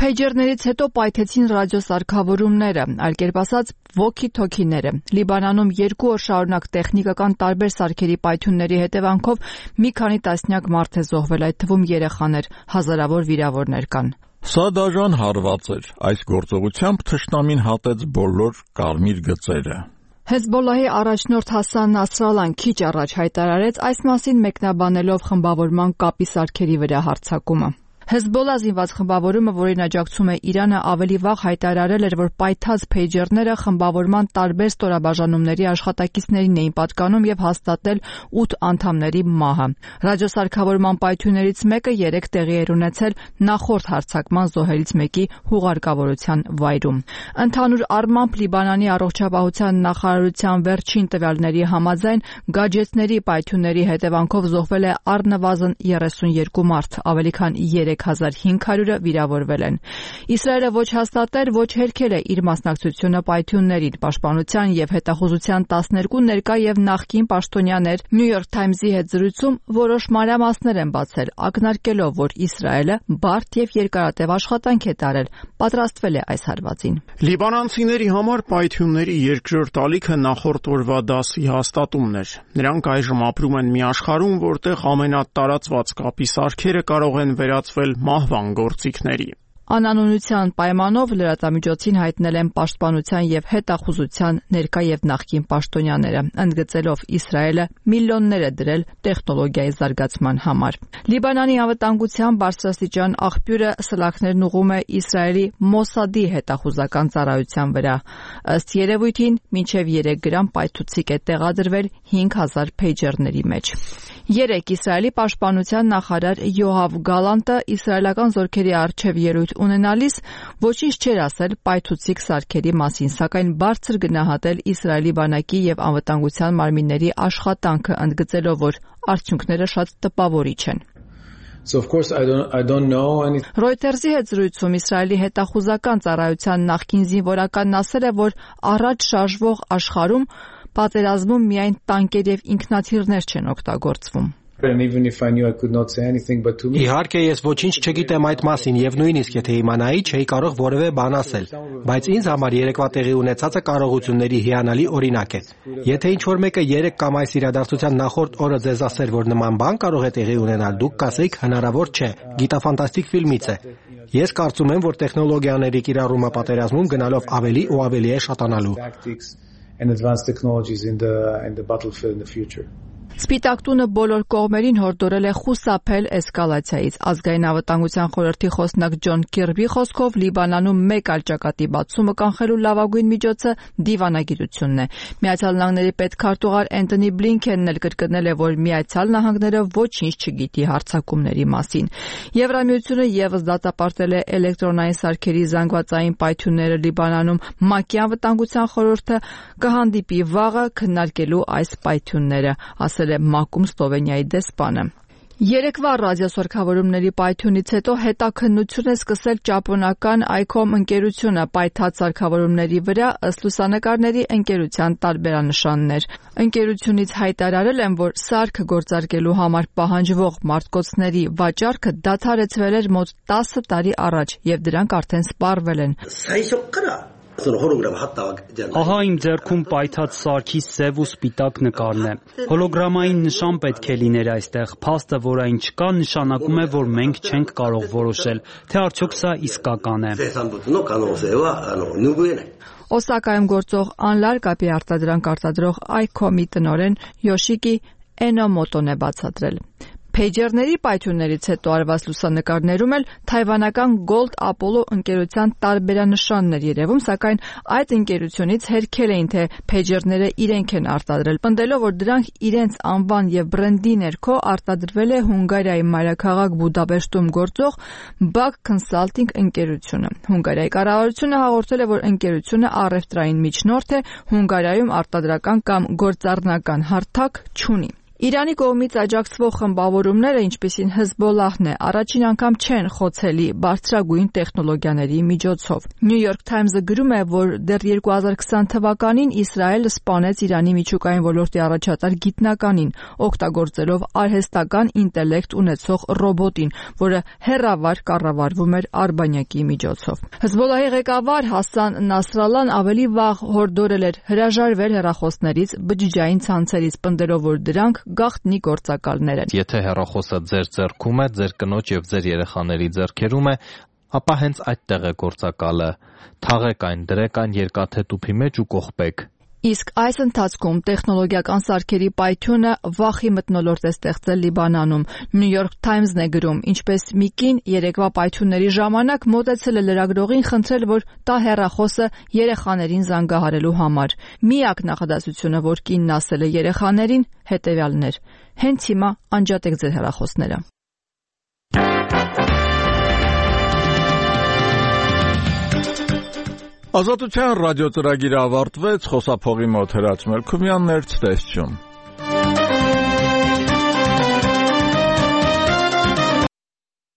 Փեյջերներից հետո պայթեցին ռադիոսարքավորումները, այլ կերպ ասած վոքի-թոքիները։ Լիբանանում երկու օր շարունակ տեխնիկական տարբեր սարքերի պայթյունների հետևանքով մի քանի տասնյակ մարդ է զոհվել, այդ թվում երեխաներ, հազարավոր վիրավորներ կան։ Սա դաժան հարված էր։ Այս գործողությամբ թշնամին հատեց բոլոր կարմիր գծերը։ Հեզբոլլահի առաջնորդ Հասան Նասրալլան քիչ առաջ հայտարարեց այս մասին մեկնաբանելով խմբավորման կապի սարքերի վրա հարձակումը։ Հեզբոլլա զինված խմբավորումը, որին աջակցում է Իրանը, ավելի վաղ հայտարարել էր, որ պայթած փեյջերները խմբավորման տարբեր ստորաբաժանումների աշխատակիցներին էին պատկանում եւ հաստատել ութ անդամների մահը։ Ռադիոսարքավորման պայթյուններից մեկը երեք տեղի էր ունեցել նախորդ հարձակման զոհերից մեկի հուղարկավորության վայրում։ Ընդհանուր առմամբ Լիբանանի առողջապահության նախարարության վերջին տվյալների համաձայն գաջեցների պայթյունների հետևանքով զոհվել է առնվազն երեսունյոթ մարդ, ավելի քան երեք հազար հինգ հարյուրը վիրավորվել են։ Իսրայելը ոչ հաստատել, ոչ հերքել է իր մասնակցությունը պայթյուններին։ Պաշտպանության եւ հետախուզության տասներկու ներկա եւ նախկին պաշտոնյաներ New York Times-ի հետ զրույցում որոշ մանրամասներ են բացել, ակնարկելով, որ Իսրայելը բարդ եւ երկարատև աշխատանք է տարել, պատրաստվել է այս հարվածին։ Լիբանանցիների համար պայթյունների երկրորդ ալիքը նախորդ օրվա դասի հաստատումն էր։ Նրանք այժմ ապրում են մի աշխարհում, որտեղ ամենատարածված կապի սարքերը կարող են վերածվել մահվան գործիքների։ Անանունության պայմանով լրատվամիջոցին հայտնել են պաշտպանության եւ հետախուզության ներկա եւ նախկին պաշտոնյաները, ընդգծելով Իսրայելը միլիոններ է դրել տեխնոլոգիայի զարգացման համար։ Լիբանանի անվտանգության բարձրաստիճան աղբյուրը սլաքներն ուղղում է Իսրայելի Մոսադի հետախուզական ծառայության վրա։ Ըստ երևույթին, մինչև երեք գրամ պայթուցիկ է տեղադրվել հինգ հազար փեյջերների մեջ։ Երեկ Իսրայելի պաշտպանության նախարար Յոհավ Գալանտը իսրայելական զորքերի առջև ելույթ ունենալիս ոչինչ չէր ասել պայթուցիկ սարքերի մասին, սակայն բարձր գնահատել Իսրայելի բանակի եւ անվտանգության մարմինների աշխատանքը, ընդգծելով, որ արդյունքները շատ տպավորիչ են։ So of course I don't I don't know any Reuters-ի հետ զրույցում Իսրայելի հետախուզական ծառայության նախկին զինվորականն ասել է, որ առաջ շարժվող աշխարհում պատերազմում միայն տանկեր եւ ինքնաթիռներ չեն օգտագործվում։ Իհարկե ես ոչինչ չգիտեմ այդ մասին եւ նույնիսկ եթե իմանայի, չէի կարող որևէ բան ասել, բայց ինձ համար երեկվա տեղի ունեցածը կարողությունների հիանալի օրինակ է։ Եթե ինչ-որ մեկը երեք կամ այս իրադարձության նախորդ օրը ձեզ ասեր, որ նման բան կարող է տեղի ունենալ, դուք կասեիք հնարավոր չէ, գիտաֆանտաստիկ ֆիլմից է։ Ես կարծում եմ, որ տեխնոլոգիաների կիրառումը պատերազմում գնալով ավելի ու ավելի է շատանալու։ and advanced technologies in the in the battlefield in the future. Սպիտակ տունը բոլոր կողմերին հորդորել է խուսափել էսկալացիայից։ Ազգային անվտանգության խորհրդի խոսնակ Ջոն Քիրբի խոսքով Լիբանանում մեկ այլ ճակատի բացումը կանխելու լավագույն միջոցը դիվանագիտությունն է։ Միացյալ Նահանգների պետքարտուղար Էնթոնի Բլինքենն էլ կրկնել է, որ Միացյալ Նահանգները ոչինչ չգիտի հարձակումների մասին։ Եվրամիությունը եւս դատապարտել է էլեկտրոնային սարքերի զանգվածային պայթյունները Լիբանանում։ ՄԱԿ-ի անվտանգության խորհուրդը կհանդիպի վաղը քննարկելու այս պայթյունները, ասել է ՄԱԿ-ում Սլովենիայի դեսպանը։ Երեկվա ռադիոսարքավորումների պայթյունից հետո հետաքննություն է սկսել ճապոնական Այքոմ ընկերությունը պայթած սարքավորումների վրա, ըստ լուսանկարների ընկերության տարբերանշաններ։ Ընկերությունից հայտարարել են, որ սարքը գործարկելու համար պահանջվող մարտկոցների վաճառքը դադարեցվել էր մոտ տասը տարի առաջ եւ դրանք արդեն սպառվել են։ Ահա իմ ձեռքում պայթած սարքի սև ու սպիտակ նկարն է։ Հոլոգրամային նշան պետք է լիներ այստեղ։ Փաստը, որ այն չկա, նշանակում է, որ մենք չենք կարող որոշել, թե արդյոք սա իսկական է։ Օսակայում գործող անլար կապի արտադրանք արտադրող Այքոմի տնօրեն Յոշիկի Էնոմոտոն է բացատրել։ Փեյջերների պայթյուններից հետո արված լուսանկարներում էլ թայվանական Gold Apollo ընկերության տարբերանշաններ երևում, սակայն այդ ընկերությունից հերքել էին, թե փեյջերները իրենք են արտադրել, պնդելով, որ դրանք իրենց անվան եւ բրենդի ներքո արտադրվել է Հունգարիայի մայրաքաղաք Բուդապեշտում գործող Bug Consulting ընկերությունը։ Հունգարիայի կառավարությունը հաղորդել է, որ ընկերությունը առևտրային միջնորդ է, Հունգարիայում արտադրական կամ գործառնական հարթակ չունի։ Իրանի կողմից աջակցվող խմբավորումները, ինչպիսին Հեզբոլլահն է, առաջին անգամ չեն խոցելի բարձրագույն տեխնոլոգիաների միջոցով։ New York Times-ը գրում է, որ դեռ երկու հազար քսան թվականին Իսրայելը սպանեց Իրանի միջուկային ոլորտի առաջատար գիտնականին, օգտագործելով արհեստական ինտելեկտ ունեցող ռոբոտին, որը հեռավար կառավարվում էր արբանյակի միջոցով։ Հեզբոլլահի ղեկավար Հասան Նասրալլան ավելի վաղ հորդորել էր հրաժարվել հեռախոսներից, բջջային ցանցերից, պնդելով, որ դրանք գաղտնի գործակալներ են։ Եթե հեռախոսը ձեր ձեռքում է, ձեր կնոջ եւ ձեր երեխաների ձեռքերում է, ապա հենց այդտեղ է գործակալը։ Թաղեք այն, դրեք այն երկաթե տուփի մեջ ու կողպեք։ Իսկ այս ընթացքում տեխնոլոգիական սարքերի պայթյունը վախի մթնոլորտ է ստեղծել Լիբանանում։ New York Times-ն է գրում, ինչպես մի կին երեկվա պայթյունների ժամանակ մոտեցել է լրագրողին խնդրել, որ տա հեռախոսը երեխաներին զանգահարելու համար։ Միակ նախադասությունը, որ կինն ասել է երեխաներին, հետևյալն էր. հենց հիմա անջատեք ձեր հեռախոսները։ Ազատության ռադիոծրագիրը ավարտվեց, խոսափողի մոտ Հրաչ Մելքումյանն էր, ցտեսություն։